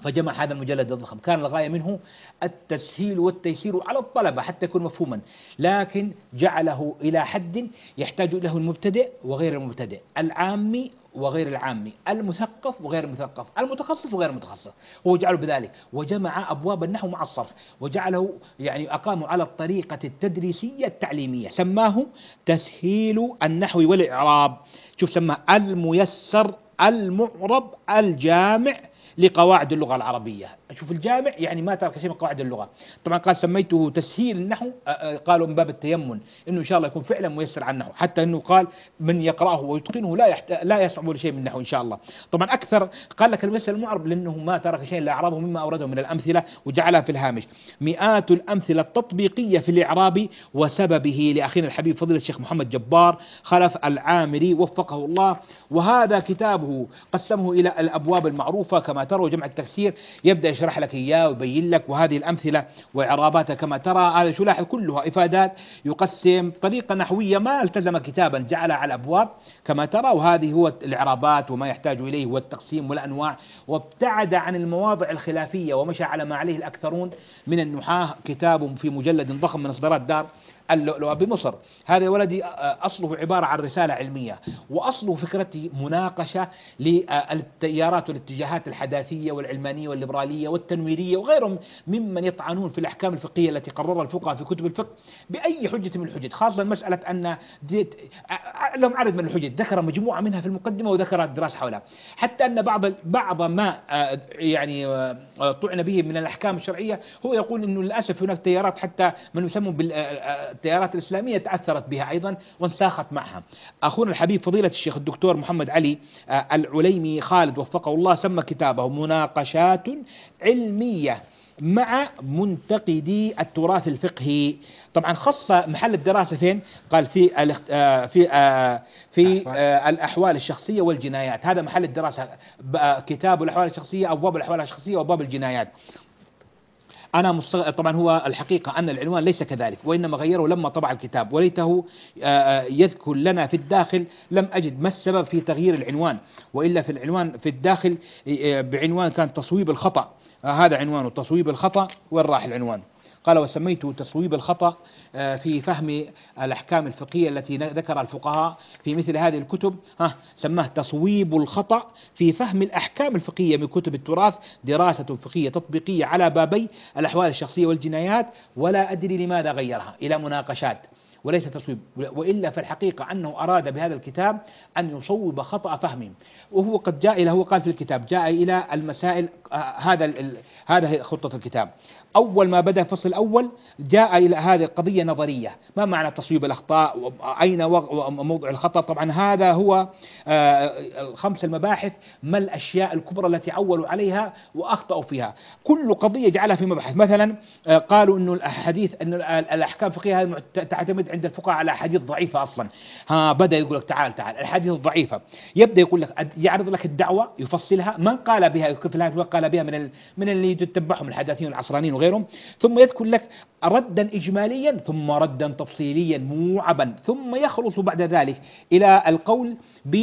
فجمع هذا المجلد الضخم. كان الغاية منه التسهيل والتيسير على الطلبة حتى يكون مفهوما، لكن جعله إلى حد يحتاج له المبتدئ وغير المبتدئ، العامي وغير العامي، المثقف وغير المثقف، المتخصص وغير المتخصص، هو جعله بذلك. وجمع أبواب النحو مع الصرف، وجعله يعني أقامه على الطريقة التدريسية التعليمية، سماه تسهيل النحو والإعراب. شوف سماه الميسر المعرب الجامع لقواعد اللغة العربية. شوف الجامع يعني ما ترك شيء من قواعد اللغة. طبعا قال سميته تسهيل النحو، قالوا من باب التيمن انه ان شاء الله يكون فعلا ميسر على النحو، حتى انه قال من يقرأه ويتقنه لا يحت... لا يصعب لشيء من النحو ان شاء الله. طبعا اكثر قال لك الميسر المعرب لانه ما ترك شيء الا اعرابه مما اورده من الامثلة وجعلها في الهامش. مئات الامثلة التطبيقية في الاعراب وسببه لاخينا الحبيب فضيلة الشيخ محمد جبار خلف العامري وفقه الله. وهذا كتابه قسمه الى الابواب المعروفة كما ترى، جمع التفسير يبدأ يشرح لك إياه ويبين لك، وهذه الأمثلة وإعراباتها كما ترى. هذا شو لاحظ كلها إفادات، يقسم طريقة نحوية ما التزم كتابا، جعلها على أبواب كما ترى. وهذه هو الإعرابات وما يحتاج إليه والتقسيم والأنواع، وابتعد عن المواضع الخلافية ومشى على ما عليه الأكثرون من النحاة. كتاب في مجلد ضخم من إصدارات دار اللؤلؤة بمصر. هذا ولدي أصله عبارة عن رسالة علمية، وأصله فكرته مناقشة للتيارات والاتجاهات الحداثية والعلمانية والليبرالية والتنويرية وغيرهم ممن يطعنون في الأحكام الفقهية التي قررها الفقهاء في كتب الفقه بأي حجة من الحجج، خاصة مسألة أن لهم عدد من الحجج ذكر مجموعة منها في المقدمة وذكر الدراسة حولها، حتى أن بعض بعض ما يعني طعن به من الأحكام الشرعية هو يقول إنه للأسف هناك تيارات حتى من يسمون بال التيارات الإسلامية تأثرت بها أيضا وانساخت معها. أخونا الحبيب فضيلة الشيخ الدكتور محمد علي العليمي خالد وفقه الله سمى كتابه مناقشات علمية مع منتقدي التراث الفقهي. طبعا خص محل الدراسة فين؟ قال في في في الأحوال الشخصية والجنايات، هذا محل الدراسة، كتاب الأحوال الشخصية، أبواب الأحوال الشخصية وأبواب الجنايات. أنا مستغ... طبعا هو الحقيقة أن العنوان ليس كذلك، وإنما غيره لما طبع الكتاب، وليته يذكر لنا في الداخل. لم أجد ما السبب في تغيير العنوان، وإلا في العنوان في الداخل بعنوان كان تصويب الخطأ، هذا عنوانه تصويب الخطأ، وين راح العنوان؟ قال وسميته تصويب الخطأ في فهم الأحكام الفقهية التي ذكر الفقهاء في مثل هذه الكتب. ها سماه تصويب الخطأ في فهم الأحكام الفقهية من كتب التراث، دراسة فقهية تطبيقية على بابي الأحوال الشخصية والجنايات، ولا أدري لماذا غيرها إلى مناقشات وليس تصويب. وإلا في الحقيقة أنه أراد بهذا الكتاب أن يصوب خطأ فهمهم، وهو قد جاء إلى هو قال في الكتاب جاء إلى المسائل. هذا هذا خطة الكتاب. أول ما بدأ الفصل الأول جاء إلى هذه القضية نظرية، ما معنى تصويب الأخطاء، أين موضع الخطأ. طبعا هذا هو خمس المباحث، ما الأشياء الكبرى التي عولوا عليها وأخطأوا فيها. كل قضية جعلها في مبحث. مثلا قالوا إنه الحديث إنه الأحكام الفقهية تعتمد عند الفقهاء على أحاديث ضعيفة أصلا. ها بدأ يقول لك تعال تعال الحديث الضعيفة، يبدأ يقول لك يعرض لك الدعوة يفصلها، من قال بها يكفي لها قال بها من من اللي يتبعهم الحداثيين والعصرانيين وغيرهم، ثم يذكر لك ردا إجماليا ثم ردا تفصيليا موعبا، ثم يخلص بعد ذلك إلى القول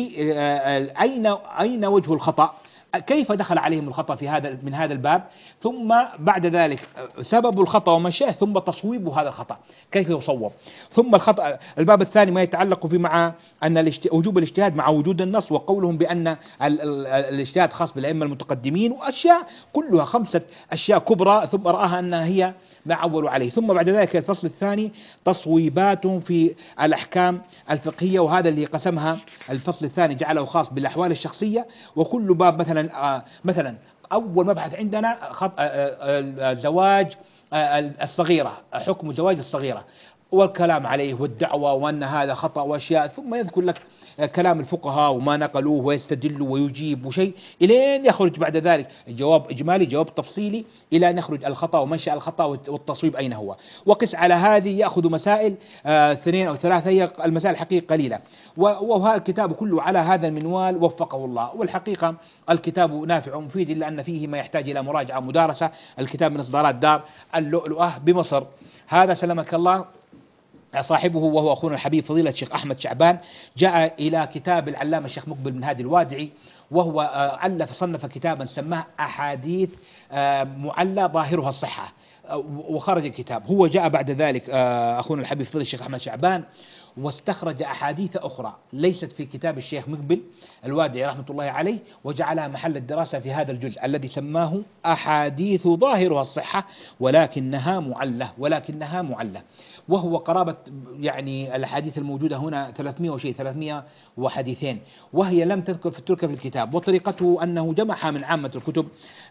بأين أين وجه الخطأ، كيف دخل عليهم الخطأ في هذا من هذا الباب، ثم بعد ذلك سبب الخطأ وما شاء، ثم تصويب هذا الخطأ كيف يصوب، ثم الخطأ. الباب الثاني ما يتعلق في مع أن وجوب الاجتهاد مع وجود النص، وقولهم بأن الاجتهاد خاص بالأئمة المتقدمين، وأشياء كلها خمسة أشياء كبرى ثم رآها أنها هي ما عولوا عليه. ثم بعد ذلك الفصل الثاني تصويبات في الأحكام الفقهية، وهذا اللي قسمها الفصل الثاني جعله خاص بالأحوال الشخصية. وكل باب مثلا آه مثلا أول مبحث عندنا خط الزواج الصغيرة، حكم زواج الصغيرة والكلام عليه والدعوة وأن هذا خطأ وأشياء، ثم يذكر لك كلام الفقهاء وما نقلوه ويستدل ويجيب وشيء، إلين يخرج بعد ذلك جواب إجمالي جواب تفصيلي إلى أن يخرج الخطأ ومنشأ الخطأ والتصويب أين هو. وقس على هذه يأخذ مسائل آه اثنين أو ثلاثة، هي المسائل الحقيقة قليلة، وهذا الكتاب كله على هذا المنوال وفقه الله. والحقيقة الكتاب نافع ومفيد، إلا أن فيه ما يحتاج إلى مراجعة مدارسة. الكتاب من إصدارات دار اللؤلؤة بمصر. هذا سلمك الله صاحبه وهو أخونا الحبيب فضيلة الشيخ أحمد شعبان جاء إلى كتاب العلامة الشيخ مقبل بن هادي الوادعي، وهو ألف صنف كتابا سماه أحاديث معلى ظاهرها الصحة، وخرج الكتاب. هو جاء بعد ذلك أخونا الحبيب فضيلة الشيخ أحمد شعبان واستخرج أحاديث أخرى ليست في كتاب الشيخ مقبل الوادعي رحمة الله عليه، وجعلها محل الدراسة في هذا الجزء الذي سماه أحاديث ظاهرها الصحة ولكنها معلة ولكنها معلة وهو قرابة يعني الأحاديث الموجودة هنا ثلاثمائة وشيء ثلاثمائة وحديثين، وهي لم تذكر في تركب في الكتاب. وطريقته أنه جمعها من عامة الكتب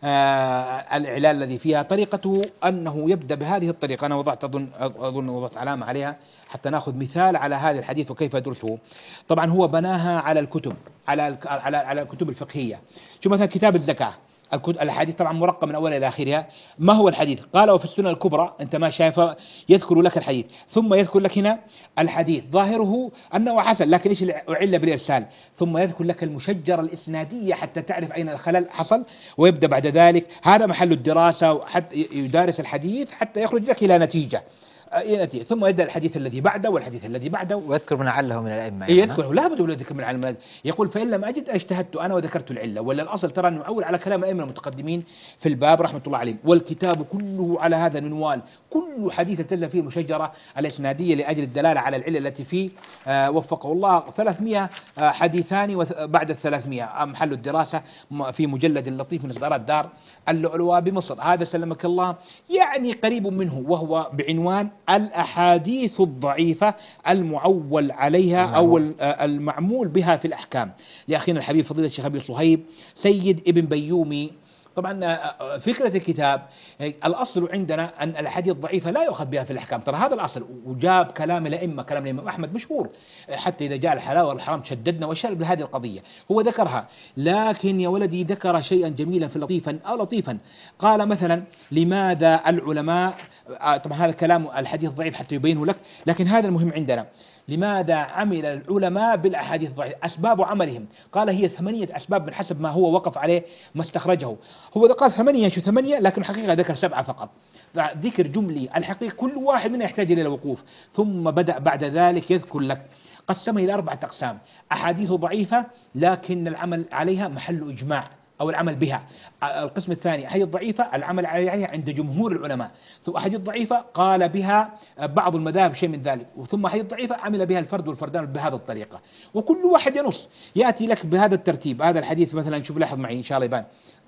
آه الإعلال الذي فيها، طريقته أنه يبدأ بهذه الطريقة. أنا وضعت أظن أظن وضعت علامة عليها حتى نأخذ مثال على هذا الحديث وكيف يدرسه. طبعا هو بناها على الكتب على على على الكتب الفقهية. شو مثلا كتاب الزكاة، الحديث طبعا مرقم من أولها إلى آخرها. ما هو الحديث؟ قال وفي السنة الكبرى، أنت ما شايفه يذكر لك الحديث ثم يذكر لك هنا الحديث ظاهره أنه حسن لكن إيش أعل بالإرسال، ثم يذكر لك المشجرة الإسنادية حتى تعرف أين الخلل حصل، ويبدأ بعد ذلك هذا محل الدراسة حتى يدارس الحديث حتى يخرج لك إلى نتيجة يأتي، ثم يبدأ الحديث الذي بعده والحديث الذي بعده، ويذكر من عله من الأئمة. يعني يذكر لا بد ولا يذكر من علم. يقول فإن لم أجد اجتهدت أنا وذكرت العلة، ولا الأصل ترى أنه أول على كلام الأئمة المتقدمين في الباب رحمة الله عليهم. والكتاب كله على هذا المنوال، كل حديث تلزم فيه المشجرة الإسنادية لأجل الدلالة على العلة التي فيه. آه وفقه الله ثلاثمائة آه حديثان بعد الثلاثمائة محل الدراسة في مجلد لطيف من إصدارات دار اللؤلؤة بمصر. هذا سلمك الله يعني قريب منه، وهو بعنوان الأحاديث الضعيفة المعول عليها أو المعمول بها في الأحكام لأخينا الحبيب فضيلة الشيخ أبي صهيب سيد ابن بيومي. طبعا فكرة الكتاب الأصل عندنا أن الأحاديث الضعيفة لا يؤخذ بها في الأحكام، ترى هذا الأصل. وجاب كلام الأئمة، كلام الإمام أحمد مشهور، حتى إذا جاء الحلال والحرام شددنا وشرب بهذه القضية، هو ذكرها. لكن يا ولدي ذكر شيئا جميلا في لطيفا أو لطيفا، قال مثلا لماذا العلماء، طبعا هذا كلام الحديث ضعيف حتى يبينه لك، لكن هذا المهم عندنا، لماذا عمل العلماء بالأحاديث الضعيفة؟ أسباب عملهم، قال هي ثمانية أسباب من حسب ما هو وقف عليه ما استخرجه. هو قال ثمانية شو ثمانية، لكن الحقيقة ذكر سبعة فقط، ذكر جملي الحقيقة كل واحد منها يحتاج إلى الوقوف. ثم بدأ بعد ذلك يذكر لك، قسمه إلى أربعة أقسام: أحاديث ضعيفة لكن العمل عليها محل إجماع أو العمل بها. القسم الثاني أحاديث ضعيفة العمل عليها عند جمهور العلماء. ثم أحاديث ضعيفة قال بها بعض المذاهب شيء من ذلك. ثم أحاديث ضعيفة عمل بها الفرد والفردان بهذه الطريقة، وكل واحد ينص يأتي لك بهذا الترتيب. هذا الحديث مثلا شوف لاحظ معي إن شاء الله يبان.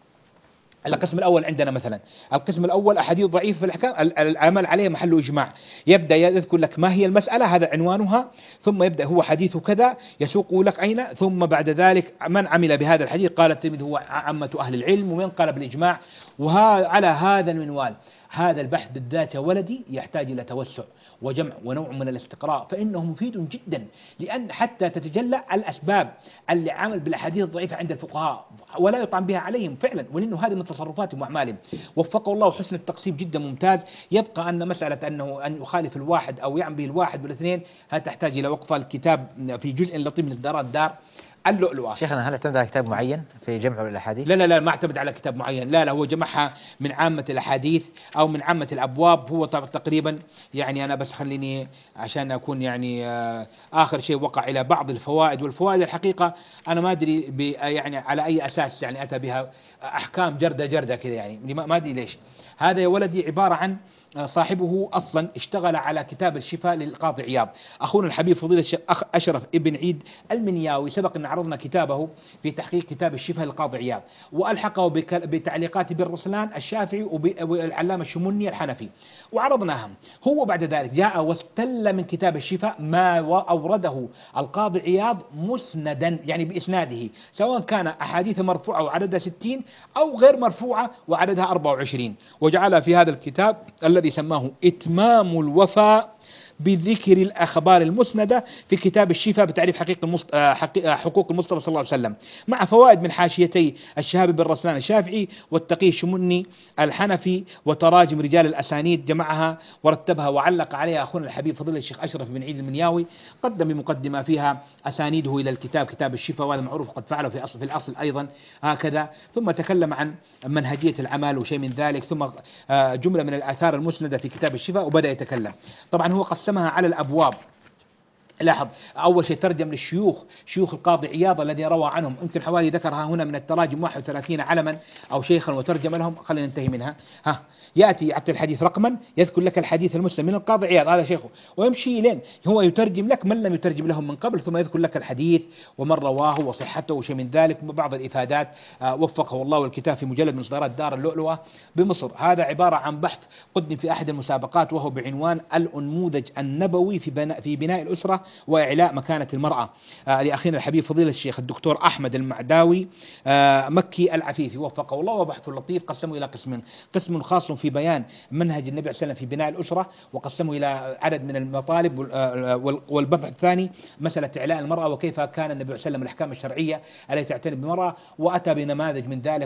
القسم الأول عندنا مثلا، القسم الأول أحاديث ضعيفة في الأحكام العمل عليه محل إجماع، يبدأ يذكر لك ما هي المسألة، هذا عنوانها، ثم يبدأ هو حديث كذا يسوق لك أين، ثم بعد ذلك من عمل بهذا الحديث، قال الترمذي هو عامة أهل العلم، ومن قال بالإجماع. وعلى هذا المنوال هذا البحث بالذات يا ولدي يحتاج إلى توسع وجمع ونوع من الاستقراء، فإنه مفيد جدا، لأن حتى تتجلى الأسباب اللي عمل بالأحاديث الضعيفة عند الفقهاء ولا يطعن بها عليهم فعلا، ولأنه هذه من تصرفاتهم وأعمالهم. وفقه الله وحسن التقسيم جدا ممتاز. يبقى أن مسألة أنه أن يخالف الواحد أو يعمل به الواحد والاثنين هذا تحتاج إلى وقفة. الكتاب في جزء لطيف من إصدارات دار اللؤلؤة. شيخنا هل اعتمد على كتاب معين في جمع الأحاديث؟ لا لا لا ما اعتمد على كتاب معين، لا لا هو جمعها من عامة الأحاديث أو من عامة الأبواب. هو تقريبا يعني أنا بس خليني عشان أكون يعني آخر شيء وقع إلى بعض الفوائد، والفوائد الحقيقة أنا ما أدري يعني على أي أساس يعني أتى بها أحكام جردة جردة كذا، يعني ما أدري ليش. هذا يا ولدي عبارة عن صاحبه أصلا اشتغل على كتاب الشفاء للقاضي عياض، أخونا الحبيب فضيلة الشيخ أشرف ابن عيد المنياوي، سبق أن عرضنا كتابه في تحقيق كتاب الشفاء للقاضي عياض، وألحقه بتعليقات بن رسلان الشافعي والعلامة الشمني الحنفي وعرضناها. هو بعد ذلك جاء واستل من كتاب الشفاء ما أورده القاضي عياض مسندا، يعني بإسناده، سواء كان أحاديث مرفوعة وعددها ستين أو غير مرفوعة وعددها أربعة وعشرين، وجعلها في هذا الكتاب الذي سماه إتمام الوفاء بذكر الأخبار المسندة في كتاب الشفاء بتعريف حقيقة المصط... حقوق المصطفى صلى الله عليه وسلم، مع فوائد من حاشيتي الشهاب بن رسلان الشافعي والتقي الشمني الحنفي وتراجم رجال الأسانيد، جمعها ورتبها وعلق عليها أخونا الحبيب فضيلة الشيخ أشرف بن عيد المنياوي، قدم بمقدمة فيها أسانيده إلى الكتاب كتاب الشفاء، وهذا معروف قد فعله في أصل في الأصل أيضا هكذا. ثم تكلم عن منهجية العمل وشيء من ذلك، ثم جملة من الآثار المسندة في كتاب الشفاء وبدأ يتكلم. طبعا هو قسمها على الأبواب، لاحظ أول شيء ترجم للشيوخ، شيوخ القاضي عياض الذي روى عنهم، يمكن حوالي ذكرها هنا من التراجم واحد وثلاثين علما أو شيخا وترجم لهم. خلينا ننتهي منها. ها يأتي يعطي الحديث رقما، يذكر لك الحديث المسلم من القاضي عياض هذا شيخه، ويمشي لين هو يترجم لك من لم يترجم لهم من قبل، ثم يذكر لك الحديث ومن رواه وصحته وشيء من ذلك وبعض الإفادات. آه وفقه الله. والكتاب في مجلد من إصدارات دار اللؤلؤة بمصر. هذا عبارة عن بحث قدم في أحد المسابقات وهو بعنوان الأنموذج النبوي في بناء في بناء الأسرة وإعلاء مكانة المرأة، آه لأخينا الحبيب فضيلة الشيخ الدكتور أحمد المعداوي آه مكي العفيفي وفقه الله. وبحث لطيف قسمه إلى قسمين، قسم خاص في بيان منهج النبي صلى الله عليه وسلم في بناء الأسرة وقسمه إلى عدد من المطالب، والبحث الثاني مسألة إعلاء المرأة وكيف كان النبي صلى الله عليه وسلم الأحكام الشرعية التي تعتني بالمرأة، وأتى بنماذج من ذلك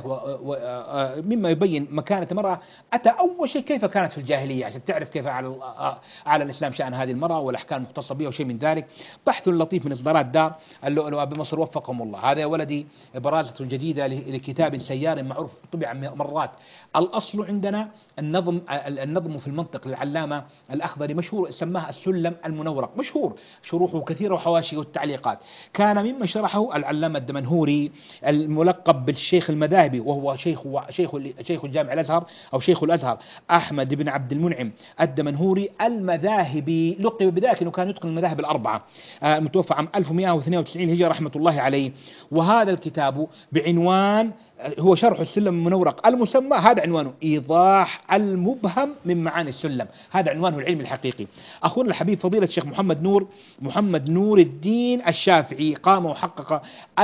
مما يبين مكانة المرأة. أتى أول شيء كيف كانت في الجاهلية عشان تعرف كيف على على الإسلام شأن هذه المرأة والأحكام المختصة بها وشيء من ذلك. بحث لطيف من إصدارات دار اللؤلؤة بمصر وفقهم الله. هذا يا ولدي برازة جديدة لكتاب سيار معروف طبع مرات. الأصل عندنا النظم النظم في المنطق للعلامة الأخضري مشهور، سماه السلم المنورق، مشهور شروحه كثيرة وحواشيه والتعليقات. كان ممن شرحه العلامة الدمنهوري الملقب بالشيخ المذاهبي، وهو شيخ شيخ شيخ الجامع الأزهر أو شيخ الأزهر أحمد بن عبد المنعم الدمنهوري المذاهبي، لقب بذلك أنه كان يتقن المذاهب الأربعة، المتوفى عام ألف ومئة واثنين وتسعين هجرة رحمة الله عليه. وهذا الكتاب بعنوان هو شرح السلم المنورق المسمى، هذا عنوانه إيضاح المبهم من معاني السلم، هذا عنوانه العلمي الحقيقي. أخونا الحبيب فضيلة الشيخ محمد نور محمد نور الدين الشافعي قام وحقق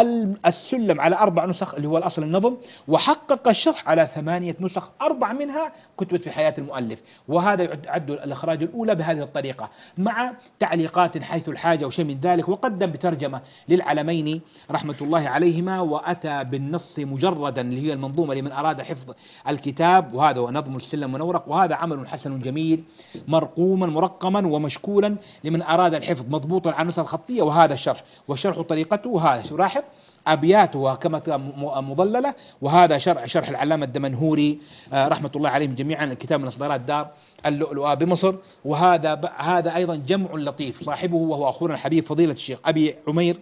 السلم على أربع نسخ اللي هو الأصل النظم، وحقق الشرح على ثمانية نسخ، أربع منها كتبت في حياة المؤلف، وهذا يعد الإخراج الأولى بهذه الطريقة مع تعليقات حيث الحاجة وشيء من ذلك. وقدم بترجمة للعلمين رحمة الله عليهما، وأتى بالنص مجردا اللي هي المنظومة لمن أراد حفظ الكتاب، وهذا هو نظم السلم المنورق. وهذا عمل حسن جميل مرقوما مرقما ومشكولا لمن أراد الحفظ مضبوطا على النسخة الخطية. وهذا الشرح والشرح طريقته، هذا شراحب أبياته كما مضللة، وهذا شرح شرح العلامة الدمنهوري رحمة الله عليهم جميعا، الكتاب من إصدارات دار اللؤلؤة بمصر. وهذا هذا أيضا جمع لطيف، صاحبه وهو أخونا الحبيب فضيلة الشيخ أبي عمير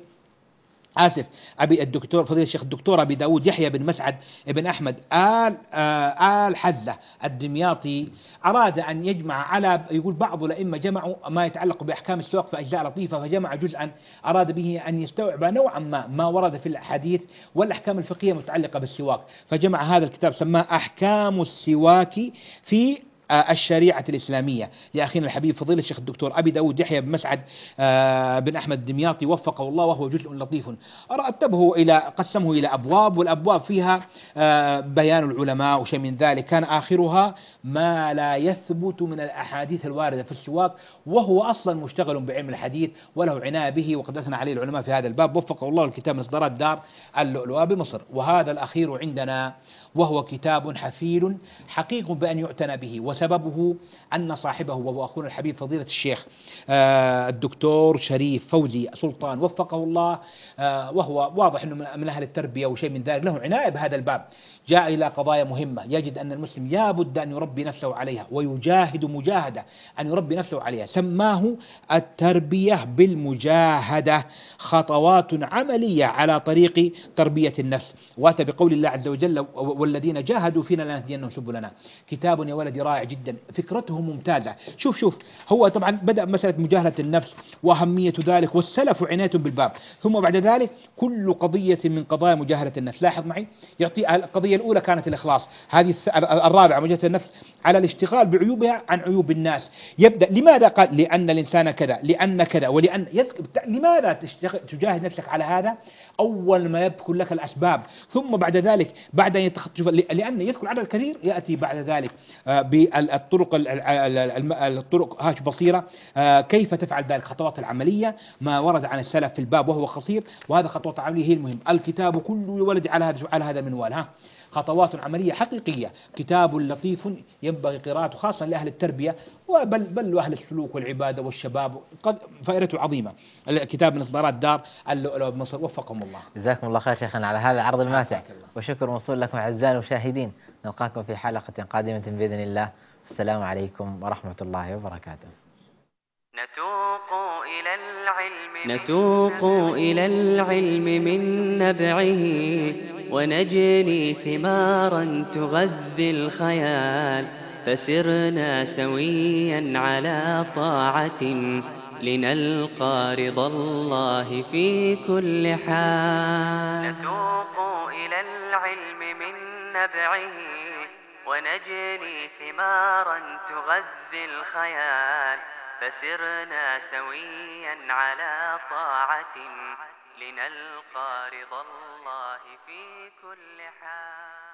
آسف أبي الدكتور فضيلة الشيخ الدكتور أبي داود يحيى بن مسعد بن أحمد آل آل حزة الدمياطي، أراد أن يجمع على يقول بعض الأئمة جمعوا ما يتعلق بأحكام السواك في أجزاء لطيفة، فجمع جزءا أراد به أن يستوعب نوعا ما ما ورد في الحديث والأحكام الفقهية المتعلقة بالسواك، فجمع هذا الكتاب سماه أحكام السواك في الشريعة الإسلامية لأخينا الحبيب فضيلة الشيخ الدكتور أبي داود يحيى بن مسعد بن أحمد الدمياطي وفقه الله، وهو جزء لطيف رتبه إلى قسمه إلى أبواب، والأبواب فيها بيان العلماء وشيء من ذلك، كان آخرها ما لا يثبت من الأحاديث الواردة في السواك، وهو أصلا مشتغل بعلم الحديث وله عناية به، وقد أثنى عليه العلماء في هذا الباب وفقه الله. الكتاب من إصدارات دار اللؤلؤة بمصر. وهذا الأخير عندنا وهو كتاب حفيل حقيق بأن يعتنى به، وسببه أن صاحبه وهو أخونا الحبيب فضيلة الشيخ الدكتور شريف فوزي سلطان وفقه الله، وهو واضح أنه من أهل التربية وشيء من ذلك، له عناية بهذا الباب، جاء إلى قضايا مهمة يجد أن المسلم يابد أن يربي نفسه عليها ويجاهد مجاهدة أن يربي نفسه عليها، سماه التربية بالمجاهدة، خطوات عملية على طريق تربية النفس، وأتى بقول الله عز وجل والذين جاهدوا فينا لنهدينهم سبلنا. كتاب يا ولدي رائع جدا، فكرته ممتازة. شوف شوف هو طبعا بدأ مسألة مجاهدة النفس وأهمية ذلك، والسلف عناية بالباب، ثم بعد ذلك كل قضية من قضايا مجاهدة النفس. لاحظ معي، يعطي القضية الأولى كانت الإخلاص، هذه الرابعة مجاهدة النفس على الاشتغال بعيوبها عن عيوب الناس. يبدأ لماذا؟ قال لأن الإنسان كذا، لأن كذا، ولأن لماذا تجاهد نفسك على هذا؟ أول ما يذكر لك الأسباب، ثم بعد ذلك بعد أن يتخطف، لأن يذكر عدد كثير، يأتي بعد ذلك بالطرق الطرق هاش بصيرة كيف تفعل ذلك، خطوات العملية ما ورد عن السلف في الباب وهو قصير، وهذا خطوات عملية هي المهم. الكتاب كله يولد على هذا على هذا المنوال، ها خطوات عملية حقيقية، كتاب لطيف ينبغي قراءته خاصة لأهل التربية وبل بل أهل السلوك والعبادة والشباب، قد فائدته عظيمة. الكتاب من إصدارات دار اللؤلؤة بمصر وفقهم الله. جزاكم الله خير شيخنا على هذا العرض الماتع، وشكر موصول لكم أعزائي المشاهدين، نلقاكم في حلقة قادمة بإذن الله. السلام عليكم ورحمة الله وبركاته. نتوق إلى العلم نتوق إلى العلم من نبعه ونجني ثمارا تغذي الخيال فسرنا سويا على طاعة لنلقى رضا الله في كل حال نتوق إلى العلم من نبعه ونجني ثمارا تغذي الخيال فسرنا سويا على طاعة لنلقى رضا الله في كل حال.